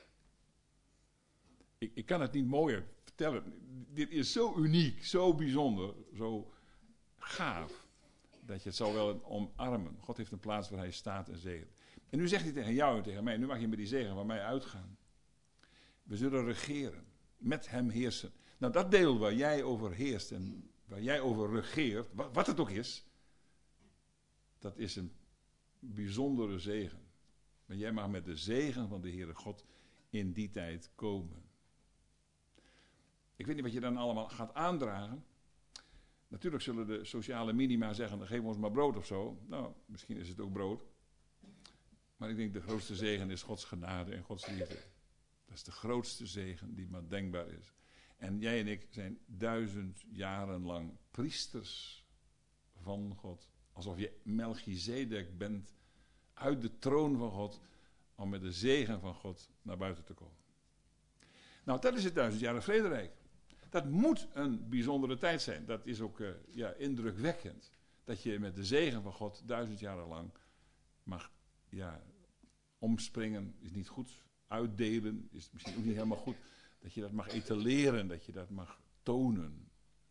Ik kan het niet mooier vertellen. Dit is zo uniek, zo bijzonder, zo gaaf, dat je het zou wel omarmen. God heeft een plaats waar hij staat en zegent. En nu zegt hij tegen jou en tegen mij, nu mag je met die zegen van mij uitgaan. We zullen regeren, met hem heersen. Nou, dat deel waar jij over heerst en waar jij over regeert, wat het ook is, dat is een bijzondere zegen. Maar jij mag met de zegen van de Heere God in die tijd komen. Ik weet niet wat je dan allemaal gaat aandragen. Natuurlijk zullen de sociale minima zeggen, dan geef ons maar brood of zo. Nou, misschien is het ook brood. Maar ik denk de grootste zegen is Gods genade en Gods liefde. Dat is de grootste zegen die maar denkbaar is. En jij en ik zijn 1000 jaren lang priesters van God. Alsof je Melchizedek bent uit de troon van God, om met de zegen van God naar buiten te komen. Nou, dat is het 1000-jarig vrederijk. Dat moet een bijzondere tijd zijn. Dat is ook indrukwekkend. Dat je met de zegen van God 1000 jaren lang mag omspringen, is niet goed. Uitdelen is misschien ook niet helemaal goed. Dat je dat mag etaleren, dat je dat mag tonen.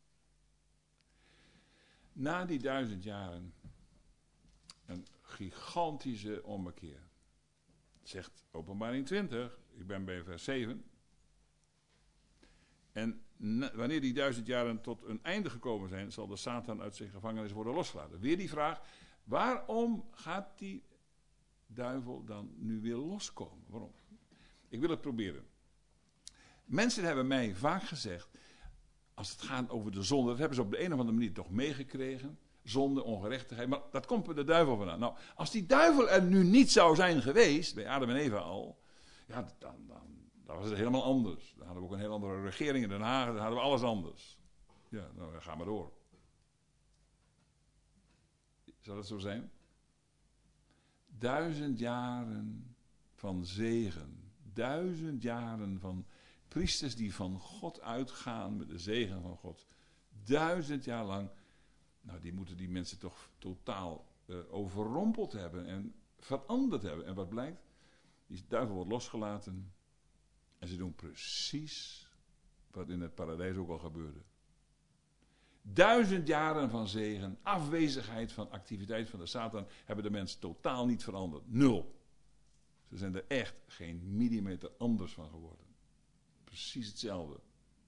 Na die 1000 jaren een gigantische ommekeer. Zegt Openbaring 20, ik ben bij vers 7. En wanneer die 1000 jaren tot een einde gekomen zijn, zal de Satan uit zijn gevangenis worden losgelaten. Weer die vraag, waarom gaat die duivel dan nu weer loskomen? Waarom? Ik wil het proberen. Mensen hebben mij vaak gezegd, als het gaat over de zonde, dat hebben ze op de een of andere manier toch meegekregen. Zonde, ongerechtigheid, maar dat komt bij de duivel vandaan. Nou, als die duivel er nu niet zou zijn geweest, bij Adam en Eva al, ja, dan was het helemaal anders. Dan hadden we ook een heel andere regering in Den Haag, dan hadden we alles anders. Ja, nou, ga maar door. Zal het zo zijn? 1000 jaren van zegen. 1000 jaren van priesters die van God uitgaan met de zegen van God. 1000 jaar lang. Nou, die moeten die mensen toch totaal overrompeld hebben en veranderd hebben. En wat blijkt? Die duivel wordt losgelaten. En ze doen precies wat in het paradijs ook al gebeurde. 1000 jaren van zegen, afwezigheid van activiteit van de Satan, hebben de mensen totaal niet veranderd. 0. Ze zijn er echt geen millimeter anders van geworden. Precies hetzelfde.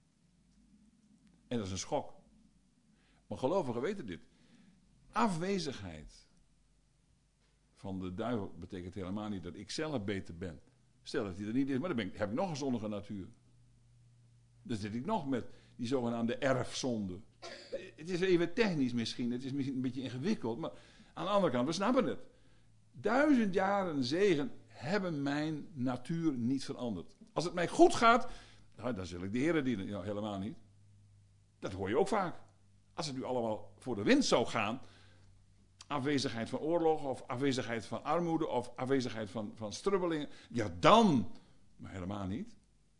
En dat is een schok. Maar gelovigen weten dit. Afwezigheid van de duivel betekent helemaal niet dat ik zelf beter ben. Stel dat hij er niet is, maar dan heb ik nog een zondige natuur. Dan zit ik nog met die zogenaamde erfzonde. Het is even technisch misschien, het is misschien een beetje ingewikkeld, maar aan de andere kant, we snappen het. 1000 jaren zegen hebben mijn natuur niet veranderd. Als het mij goed gaat, nou, dan zul ik de Heer dienen. Ja, helemaal niet. Dat hoor je ook vaak. Als het nu allemaal voor de wind zou gaan, afwezigheid van oorlog, of afwezigheid van armoede, of afwezigheid van strubbelingen, ja dan, maar helemaal niet.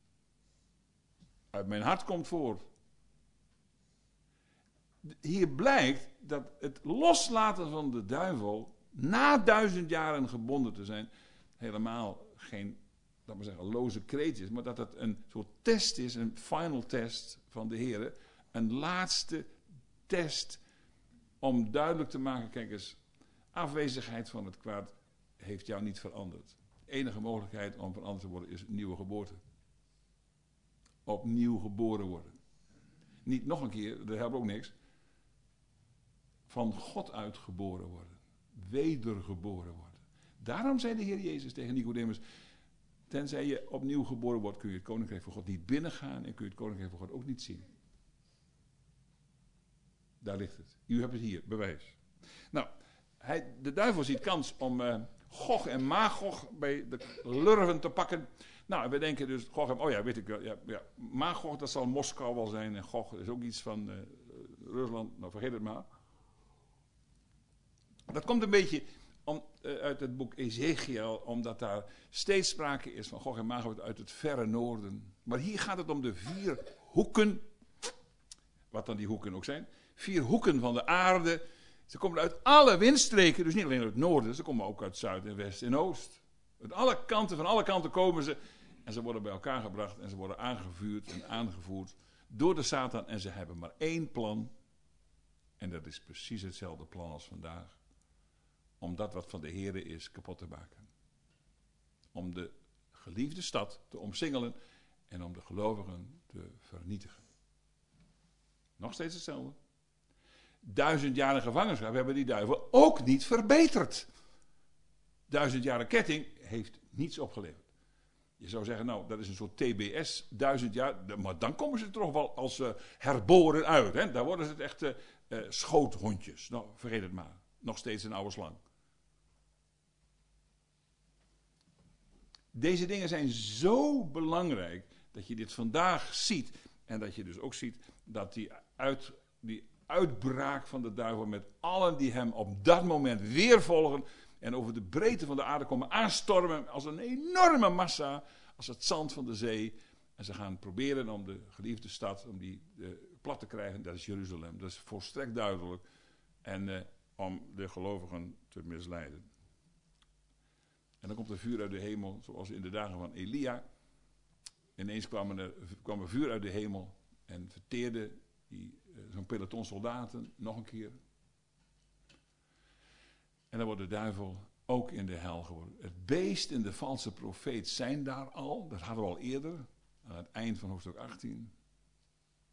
Uit mijn hart komt voort. Hier blijkt dat het loslaten van de duivel, na 1000 jaren gebonden te zijn, helemaal geen, laat maar zeggen, loze kreet is, maar dat het een soort test is, een final test van de Heer, een laatste test om duidelijk te maken, kijk eens, afwezigheid van het kwaad heeft jou niet veranderd. De enige mogelijkheid om veranderd te worden is nieuwe geboorte. Opnieuw geboren worden. Niet nog een keer, dat helpt ook niks. Van God uit geboren worden. Wedergeboren worden. Daarom zei de Heer Jezus tegen Nicodemus, tenzij je opnieuw geboren wordt, kun je het koninkrijk van God niet binnengaan en kun je het koninkrijk van God ook niet zien. Daar ligt het. U hebt het hier, bewijs. Nou, de duivel ziet kans om Gog en Magog bij de lurven te pakken. Nou, we denken dus, Gog en, oh ja, weet ik wel, ja, Magog, dat zal Moskou wel zijn en Gog is ook iets van Rusland, nou vergeet het maar. Dat komt een beetje uit het boek Ezekiel, omdat daar steeds sprake is van Gog en Magog uit het verre noorden. Maar hier gaat het om de 4 hoeken, wat dan die hoeken ook zijn, 4 hoeken van de aarde. Ze komen uit alle windstreken, dus niet alleen uit het noorden, ze komen ook uit zuid en west en oost. Uit alle kanten, van alle kanten komen ze en ze worden bij elkaar gebracht en ze worden aangevuurd en aangevoerd door de Satan en ze hebben maar 1 plan en dat is precies hetzelfde plan als vandaag. Om dat wat van de Heere is kapot te maken. Om de geliefde stad te omsingelen en om de gelovigen te vernietigen. Nog steeds hetzelfde. 1000 jaren gevangenschap hebben die duivel ook niet verbeterd. 1000 jaren ketting heeft niets opgeleverd. Je zou zeggen, nou, dat is een soort TBS, 1000 jaar, maar dan komen ze er toch wel als herboren uit. Hè? Daar worden ze het echt schoothondjes. Nou, vergeet het maar. Nog steeds een oude slang. Deze dingen zijn zo belangrijk dat je dit vandaag ziet. En dat je dus ook ziet dat die uitbraak van de duivel met allen die hem op dat moment weer volgen en over de breedte van de aarde komen aanstormen als een enorme massa, als het zand van de zee. En ze gaan proberen om de geliefde stad, om die plat te krijgen, dat is Jeruzalem. Dat is volstrekt duidelijk. En om de gelovigen te misleiden. En dan komt er vuur uit de hemel, zoals in de dagen van Elia. Ineens kwam er vuur uit de hemel en verteerde zo'n peloton soldaten nog een keer. En dan wordt de duivel ook in de hel geworden. Het beest en de valse profeet zijn daar al. Dat hadden we al eerder, aan het eind van hoofdstuk 18.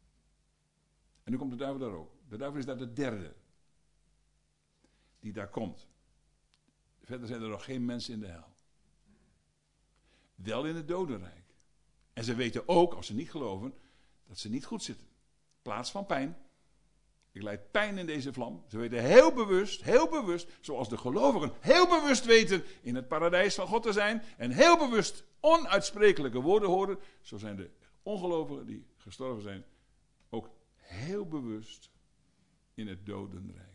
En nu komt de duivel daar ook. De duivel is daar de derde die daar komt. Verder zijn er nog geen mensen in de hel. Wel in het dodenrijk. En ze weten ook, als ze niet geloven, dat ze niet goed zitten. Plaats van pijn. Ik leid pijn in deze vlam. Ze weten heel bewust, zoals de gelovigen heel bewust weten in het paradijs van God te zijn. En heel bewust onuitsprekelijke woorden horen. Zo zijn de ongelovigen die gestorven zijn ook heel bewust in het dodenrijk.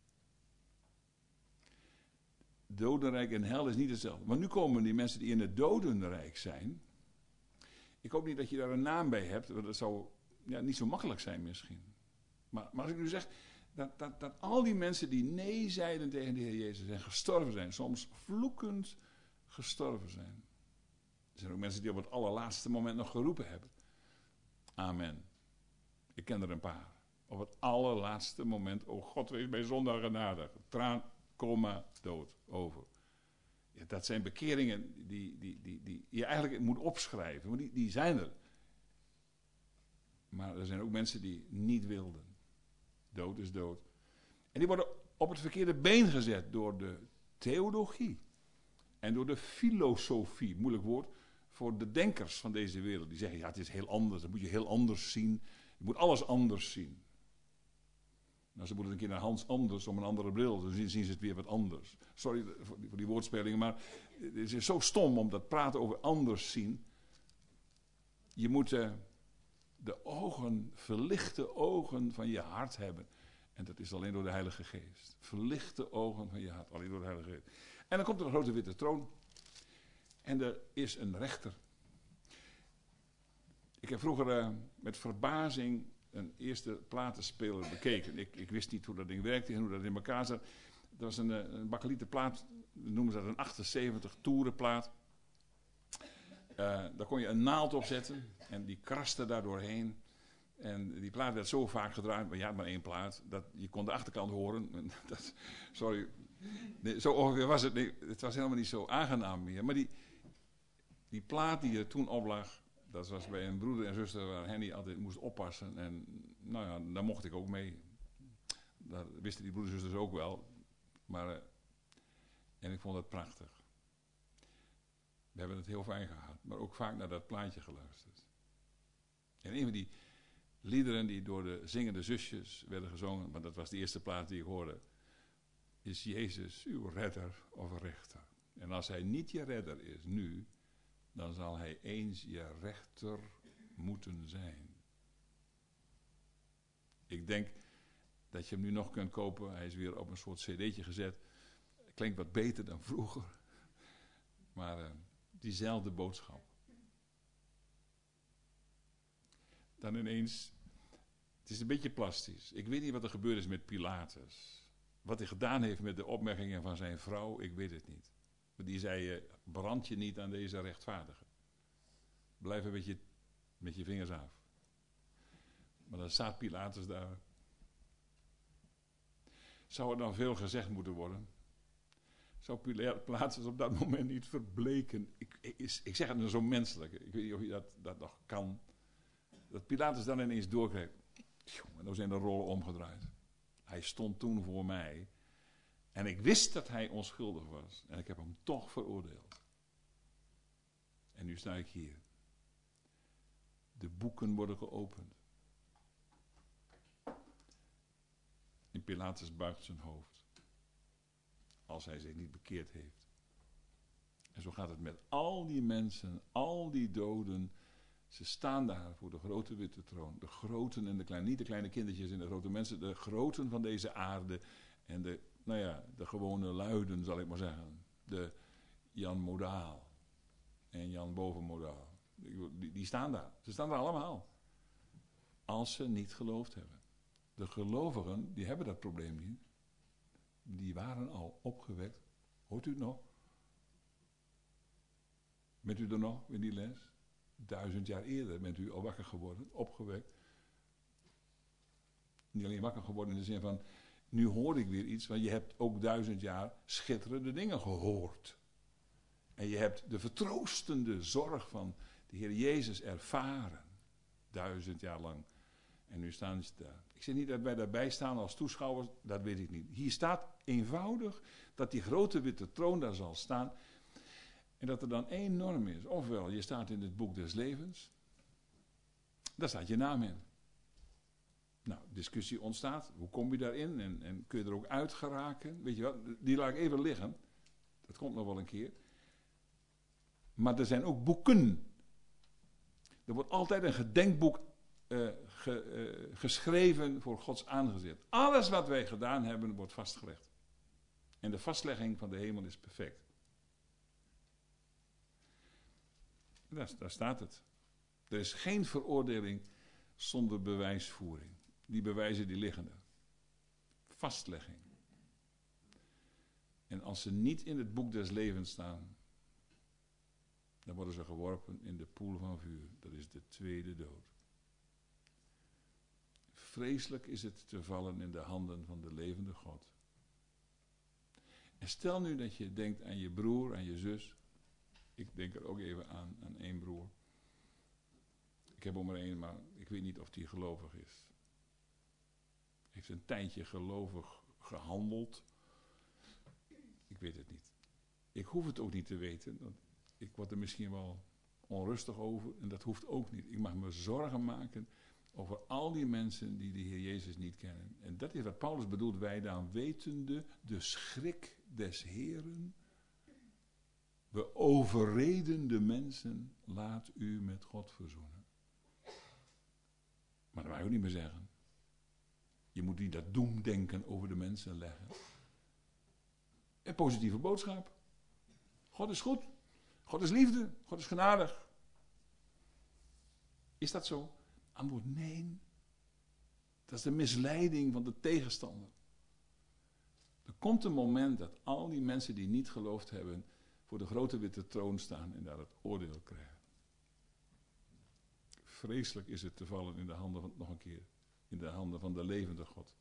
Dodenrijk en hel is niet hetzelfde. Maar nu komen die mensen die in het dodenrijk zijn. Ik hoop niet dat je daar een naam bij hebt. Want dat zou niet zo makkelijk zijn misschien. Maar als ik nu zeg dat al die mensen die nee zeiden tegen de Heer Jezus en gestorven zijn. Soms vloekend gestorven zijn. Er zijn ook mensen die op het allerlaatste moment nog geroepen hebben. Amen. Ik ken er een paar. Op het allerlaatste moment. O God, wees mij zondaar genadig. Traan, komma, dood, over. Ja, dat zijn bekeringen die je eigenlijk moet opschrijven. Maar die zijn er. Maar er zijn ook mensen die niet wilden. Dood is dood. En die worden op het verkeerde been gezet door de theologie. En door de filosofie, moeilijk woord, voor de denkers van deze wereld. Die zeggen, ja, het is heel anders, dat moet je heel anders zien. Je moet alles anders zien. Nou, ze moeten een keer naar Hans Anders om een andere bril, dan zien ze het weer wat anders. Sorry voor die woordspelingen, maar het is zo stom om dat praten over anders zien. Je moet de ogen, verlichte ogen van je hart hebben. En dat is alleen door de Heilige Geest. Verlichte ogen van je hart, alleen door de Heilige Geest. En dan komt er een grote witte troon. En er is een rechter. Ik heb vroeger met verbazing een eerste platenspeler bekeken. Ik wist niet hoe dat ding werkte en hoe dat in elkaar zat. Dat was een bakkelieten plaat, noemen ze dat een 78 toerenplaat. Daar kon je een naald op zetten en die kraste daar doorheen. En die plaat werd zo vaak gedraaid, maar je had maar één plaat. Je kon de achterkant horen. Sorry, nee, zo ongeveer was het. Nee, het was helemaal niet zo aangenaam meer. Maar die plaat die er toen op lag, dat was bij een broeder en zuster waar Henny altijd moest oppassen. En nou ja, daar mocht ik ook mee. Dat wisten die broeders en zusters ook wel. Maar, en ik vond het prachtig. We hebben het heel fijn gehad, maar ook vaak naar dat plaatje geluisterd. En een van die liederen die door de zingende zusjes werden gezongen, want dat was de eerste plaat die ik hoorde, is Jezus uw redder of rechter. En als hij niet je redder is nu, dan zal hij eens je rechter moeten zijn. Ik denk dat je hem nu nog kunt kopen. Hij is weer op een soort cd'tje gezet. Klinkt wat beter dan vroeger. Maar diezelfde boodschap. Dan ineens, het is een beetje plastisch. Ik weet niet wat er gebeurd is met Pilatus. Wat hij gedaan heeft met de opmerkingen van zijn vrouw, ik weet het niet. Maar die zei, brand je niet aan deze rechtvaardige. Blijf een beetje met je vingers af. Maar dan staat Pilatus daar. Zou er dan veel gezegd moeten worden? Zou Pilatus op dat moment niet verbleken? Ik zeg het nou zo menselijk. Ik weet niet of je dat nog kan. Dat Pilatus dan ineens doorkreeg. En dan zijn de rollen omgedraaid. Hij stond toen voor mij. En ik wist dat hij onschuldig was. En ik heb hem toch veroordeeld. En nu sta ik hier. De boeken worden geopend. En Pilatus buigt zijn hoofd. Als hij zich niet bekeerd heeft. En zo gaat het met al die mensen, al die doden. Ze staan daar voor de grote witte troon. De groten en de kleine, niet de kleine kindertjes en de grote mensen. De groten van deze aarde. En de gewone luiden, zal ik maar zeggen. De Jan Modaal. En Jan Bovenmodaal. Die staan daar. Ze staan daar allemaal. Als ze niet geloofd hebben. De gelovigen, die hebben dat probleem niet. Die waren al opgewekt. Hoort u het nog? Bent u er nog in die les? 1000 jaar eerder bent u al wakker geworden, opgewekt. Niet alleen wakker geworden in de zin van, nu hoor ik weer iets, want je hebt ook 1000 jaar schitterende dingen gehoord. En je hebt de vertroostende zorg van de Heer Jezus ervaren. 1000 jaar lang. En nu staan ze daar. Ik zeg niet dat wij daarbij staan als toeschouwers, dat weet ik niet. Hier staat eenvoudig dat die grote witte troon daar zal staan. En dat er dan één norm is. Ofwel, je staat in het boek des levens. Daar staat je naam in. Nou, discussie ontstaat. Hoe kom je daarin? En kun je er ook uit geraken? Weet je wat, die laat ik even liggen. Dat komt nog wel een keer. Maar er zijn ook boeken. Er wordt altijd een gedenkboek geschreven voor Gods aangezicht. Alles wat wij gedaan hebben, wordt vastgelegd. En de vastlegging van de hemel is perfect. Daar staat het. Er is geen veroordeling zonder bewijsvoering. Die bewijzen die liggen er. Vastlegging. En als ze niet in het boek des levens staan, dan worden ze geworpen in de poel van vuur. Dat is de tweede dood. Vreselijk is het te vallen in de handen van de levende God. En stel nu dat je denkt aan je broer, aan je zus. Ik denk er ook even aan één broer. Ik heb er maar één, maar ik weet niet of die gelovig is. Heeft een tijdje gelovig gehandeld. Ik weet het niet. Ik hoef het ook niet te weten. Want ik word er misschien wel onrustig over. En dat hoeft ook niet. Ik mag me zorgen maken over al die mensen die de Heer Jezus niet kennen. En dat is wat Paulus bedoelt. Wij dan wetende de schrik des Heeren. We overreden de mensen. Laat u met God verzoenen. Maar dat mag je ook niet meer zeggen. Je moet niet dat doemdenken over de mensen leggen. Een positieve boodschap. God is goed. God is liefde. God is genadig. Is dat zo? Antwoord nee. Dat is de misleiding van de tegenstander. Er komt een moment dat al die mensen die niet geloofd hebben voor de grote witte troon staan en daar het oordeel krijgen. Vreselijk is het te vallen in de handen van, nog een keer, in de handen van de levende God.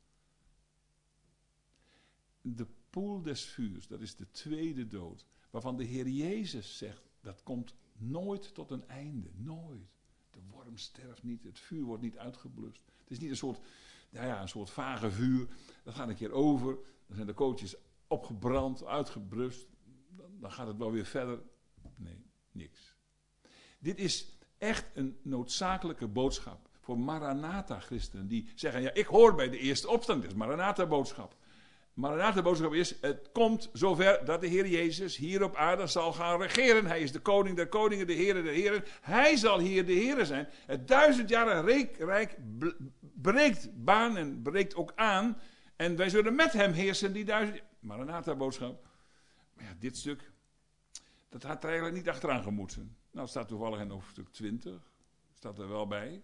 De poel des vuurs, dat is de tweede dood, waarvan de Heer Jezus zegt, dat komt nooit tot een einde, nooit. De worm sterft niet, het vuur wordt niet uitgeblust. Het is niet een soort vage vuur, dat gaat een keer over, dan zijn de kootjes opgebrand, uitgeblust, dan gaat het wel weer verder. Nee, niks. Dit is echt een noodzakelijke boodschap voor Maranatha-christenen die zeggen, ja, ik hoor bij de eerste opstand, dat is Maranatha-boodschap. Maranatha-boodschap is, het komt zover dat de Heer Jezus hier op aarde zal gaan regeren. Hij is de koning der koningen, de Heer der heren. Hij zal hier de Heer zijn. Het 1000-jarige rijk breekt baan en breekt ook aan. En wij zullen met hem heersen die 1000 jaar. Maranatha-boodschap. Maar ja, dit stuk, dat had er eigenlijk niet achteraan gemoeten. Nou, het staat toevallig in hoofdstuk 20. Staat er wel bij.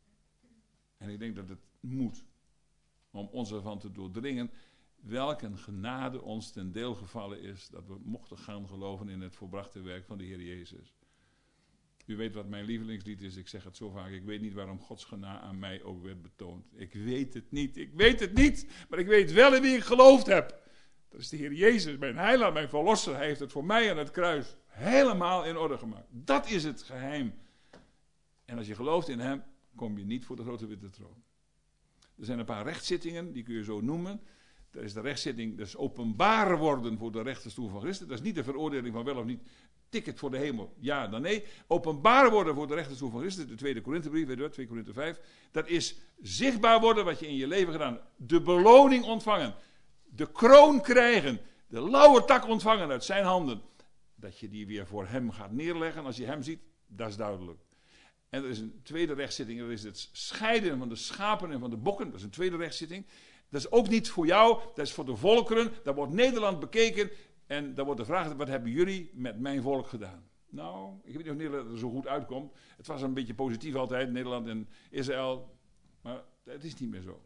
En ik denk dat het moet. Om ons ervan te doordringen welk een genade ons ten deel gevallen is, dat we mochten gaan geloven in het volbrachte werk van de Heer Jezus. U weet wat mijn lievelingslied is, ik zeg het zo vaak, ik weet niet waarom Gods genade aan mij ook werd betoond. Ik weet het niet, maar ik weet wel in wie ik geloofd heb. Dat is de Heer Jezus, mijn heiland, mijn verlosser. Hij heeft het voor mij aan het kruis helemaal in orde gemaakt. Dat is het geheim. En als je gelooft in hem, kom je niet voor de grote witte troon. Er zijn een paar rechtszittingen, die kun je zo noemen. Dat is de rechtszitting, dat is openbaar worden voor de rechterstoel van Christus. Dat is niet de veroordeling van wel of niet ticket voor de hemel, ja dan nee. Openbaar worden voor de rechterstoel van Christus, de tweede Korinthebrief, weet je wat, 2 Korinthe 5. Dat is zichtbaar worden wat je in je leven gedaan hebt. De beloning ontvangen, de kroon krijgen, de lauwertak ontvangen uit zijn handen. Dat je die weer voor hem gaat neerleggen als je hem ziet, dat is duidelijk. En er is een tweede rechtszitting, dat is het scheiden van de schapen en van de bokken. Dat is een tweede rechtszitting. Dat is ook niet voor jou, dat is voor de volkeren. Daar wordt Nederland bekeken en daar wordt de vraag, wat hebben jullie met mijn volk gedaan? Nou, ik weet niet of Nederland er zo goed uitkomt. Het was een beetje positief altijd, Nederland en Israël. Maar het is niet meer zo.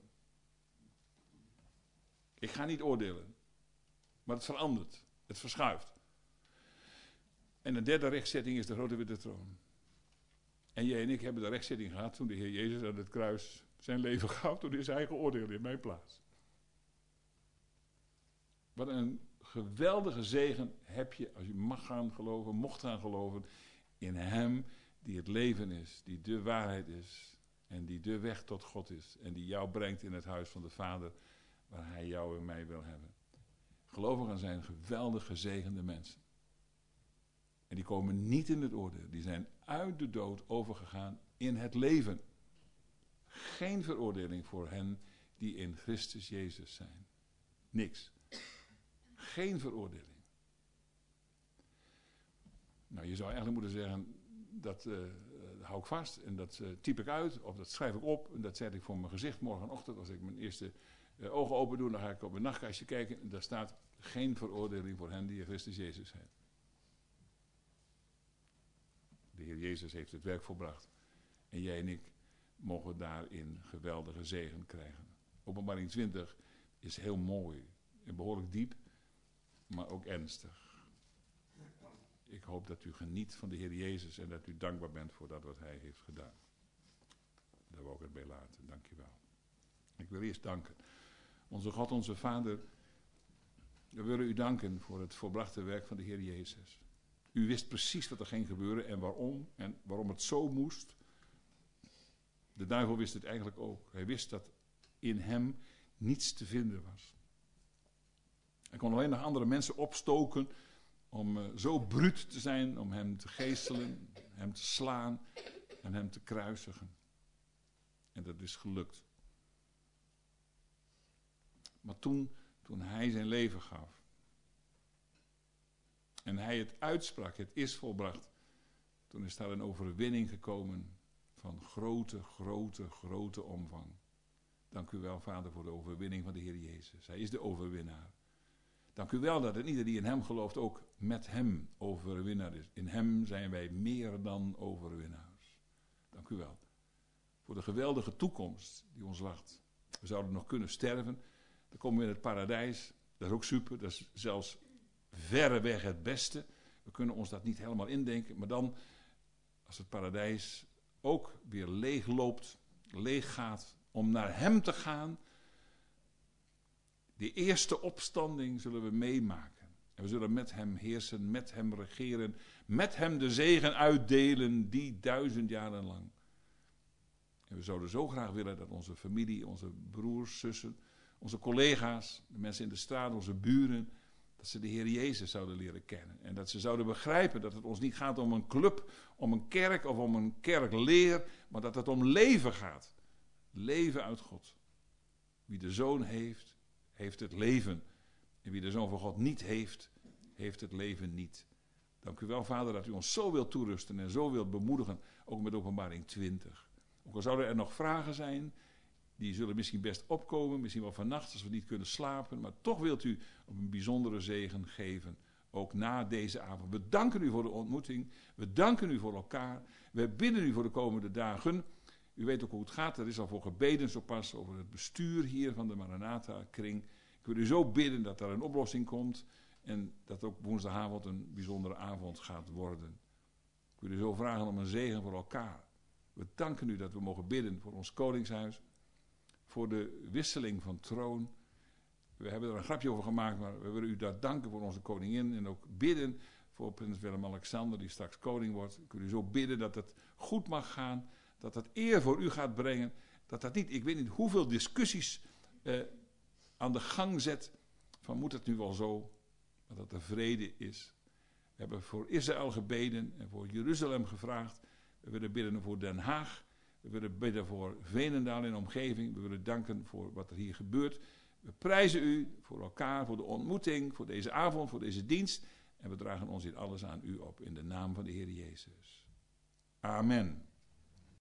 Ik ga niet oordelen. Maar het verandert, het verschuift. En de derde rechtszitting is de grote witte troon. En jij en ik hebben de rechtszitting gehad toen de Heer Jezus aan het kruis zijn leven gaf, toen is hij geoordeeld in mijn plaats. Wat een geweldige zegen heb je als je mag gaan geloven, mocht gaan geloven in hem die het leven is, die de waarheid is En die de weg tot God is. En die jou brengt in het huis van de Vader, waar hij jou en mij wil hebben. Gelovigen zijn geweldig gezegende mensen. En die komen niet in het oordeel. Die zijn uit de dood overgegaan in het leven. Geen veroordeling voor hen die in Christus Jezus zijn. Niks. Geen veroordeling. Nou, je zou eigenlijk moeten zeggen, dat hou ik vast en dat typ ik uit of dat schrijf ik op en dat zet ik voor mijn gezicht morgenochtend als ik mijn eerste ogen open doe. Dan ga ik op mijn nachtkastje kijken en daar staat geen veroordeling voor hen die in Christus Jezus zijn. De Heer Jezus heeft het werk volbracht en jij en ik mogen daarin geweldige zegen krijgen. Openbaring 20 is heel mooi en behoorlijk diep, maar ook ernstig. Ik hoop dat u geniet van de Heer Jezus en dat u dankbaar bent voor dat wat hij heeft gedaan. Daar wil ik het bij laten. Dank u wel. Ik wil eerst danken. Onze God, onze Vader, we willen u danken voor het volbrachte werk van de Heer Jezus. U wist precies wat er ging gebeuren en waarom het zo moest. De duivel wist het eigenlijk ook. Hij wist dat in hem niets te vinden was. Hij kon alleen nog andere mensen opstoken om zo bruut te zijn, om hem te geestelen, hem te slaan en hem te kruisigen. En dat is gelukt. Maar toen hij zijn leven gaf en hij het uitsprak, het is volbracht, toen is daar een overwinning gekomen van grote omvang. Dank u wel, Vader, voor de overwinning van de Heer Jezus. Hij is de overwinnaar. Dank u wel dat het ieder die in hem gelooft ook met hem overwinnaar is. In hem zijn wij meer dan overwinnaars. Dank u wel voor de geweldige toekomst die ons wacht. We zouden nog kunnen sterven. Dan komen we in het paradijs. Dat is ook super. Dat is zelfs verreweg het beste. We kunnen ons dat niet helemaal indenken. Maar dan, als het paradijs ook weer leeg loopt, leeg gaat, om naar hem te gaan. Die eerste opstanding zullen we meemaken. En we zullen met hem heersen, met hem regeren, met hem de zegen uitdelen die 1000 jaren lang. En we zouden zo graag willen dat onze familie, onze broers, zussen, onze collega's, de mensen in de straat, onze buren, dat ze de Heer Jezus zouden leren kennen. En dat ze zouden begrijpen dat het ons niet gaat om een club, om een kerk of om een kerkleer, maar dat het om leven gaat. Leven uit God. Wie de Zoon heeft, heeft het leven. En wie de Zoon van God niet heeft, heeft het leven niet. Dank u wel, Vader, dat u ons zo wilt toerusten en zo wilt bemoedigen, ook met Openbaring 20. Ook al zouden er nog vragen zijn, die zullen misschien best opkomen, misschien wel vannacht als we niet kunnen slapen, maar toch wilt u op een bijzondere zegen geven, ook na deze avond. We danken u voor de ontmoeting, we danken u voor elkaar, we bidden u voor de komende dagen. U weet ook hoe het gaat, er is al voor gebeden zo pas over het bestuur hier van de Maranatha-kring. Ik wil u zo bidden dat er een oplossing komt en dat ook woensdagavond een bijzondere avond gaat worden. Ik wil u zo vragen om een zegen voor elkaar. We danken u dat we mogen bidden voor ons koningshuis, voor de wisseling van troon. We hebben er een grapje over gemaakt, maar we willen u daar danken voor onze koningin en ook bidden voor prins Willem-Alexander die straks koning wordt. Ik wil u zo bidden dat het goed mag gaan, dat het eer voor u gaat brengen, dat dat niet, ik weet niet hoeveel discussies aan de gang zet van moet het nu wel zo, maar dat er vrede is. We hebben voor Israël gebeden en voor Jeruzalem gevraagd. We willen bidden voor Den Haag. We willen bidden voor Veenendaal en omgeving. We willen danken voor wat er hier gebeurt. We prijzen u voor elkaar, voor de ontmoeting, voor deze avond, voor deze dienst. En we dragen ons in alles aan u op in de naam van de Heer Jezus. Amen.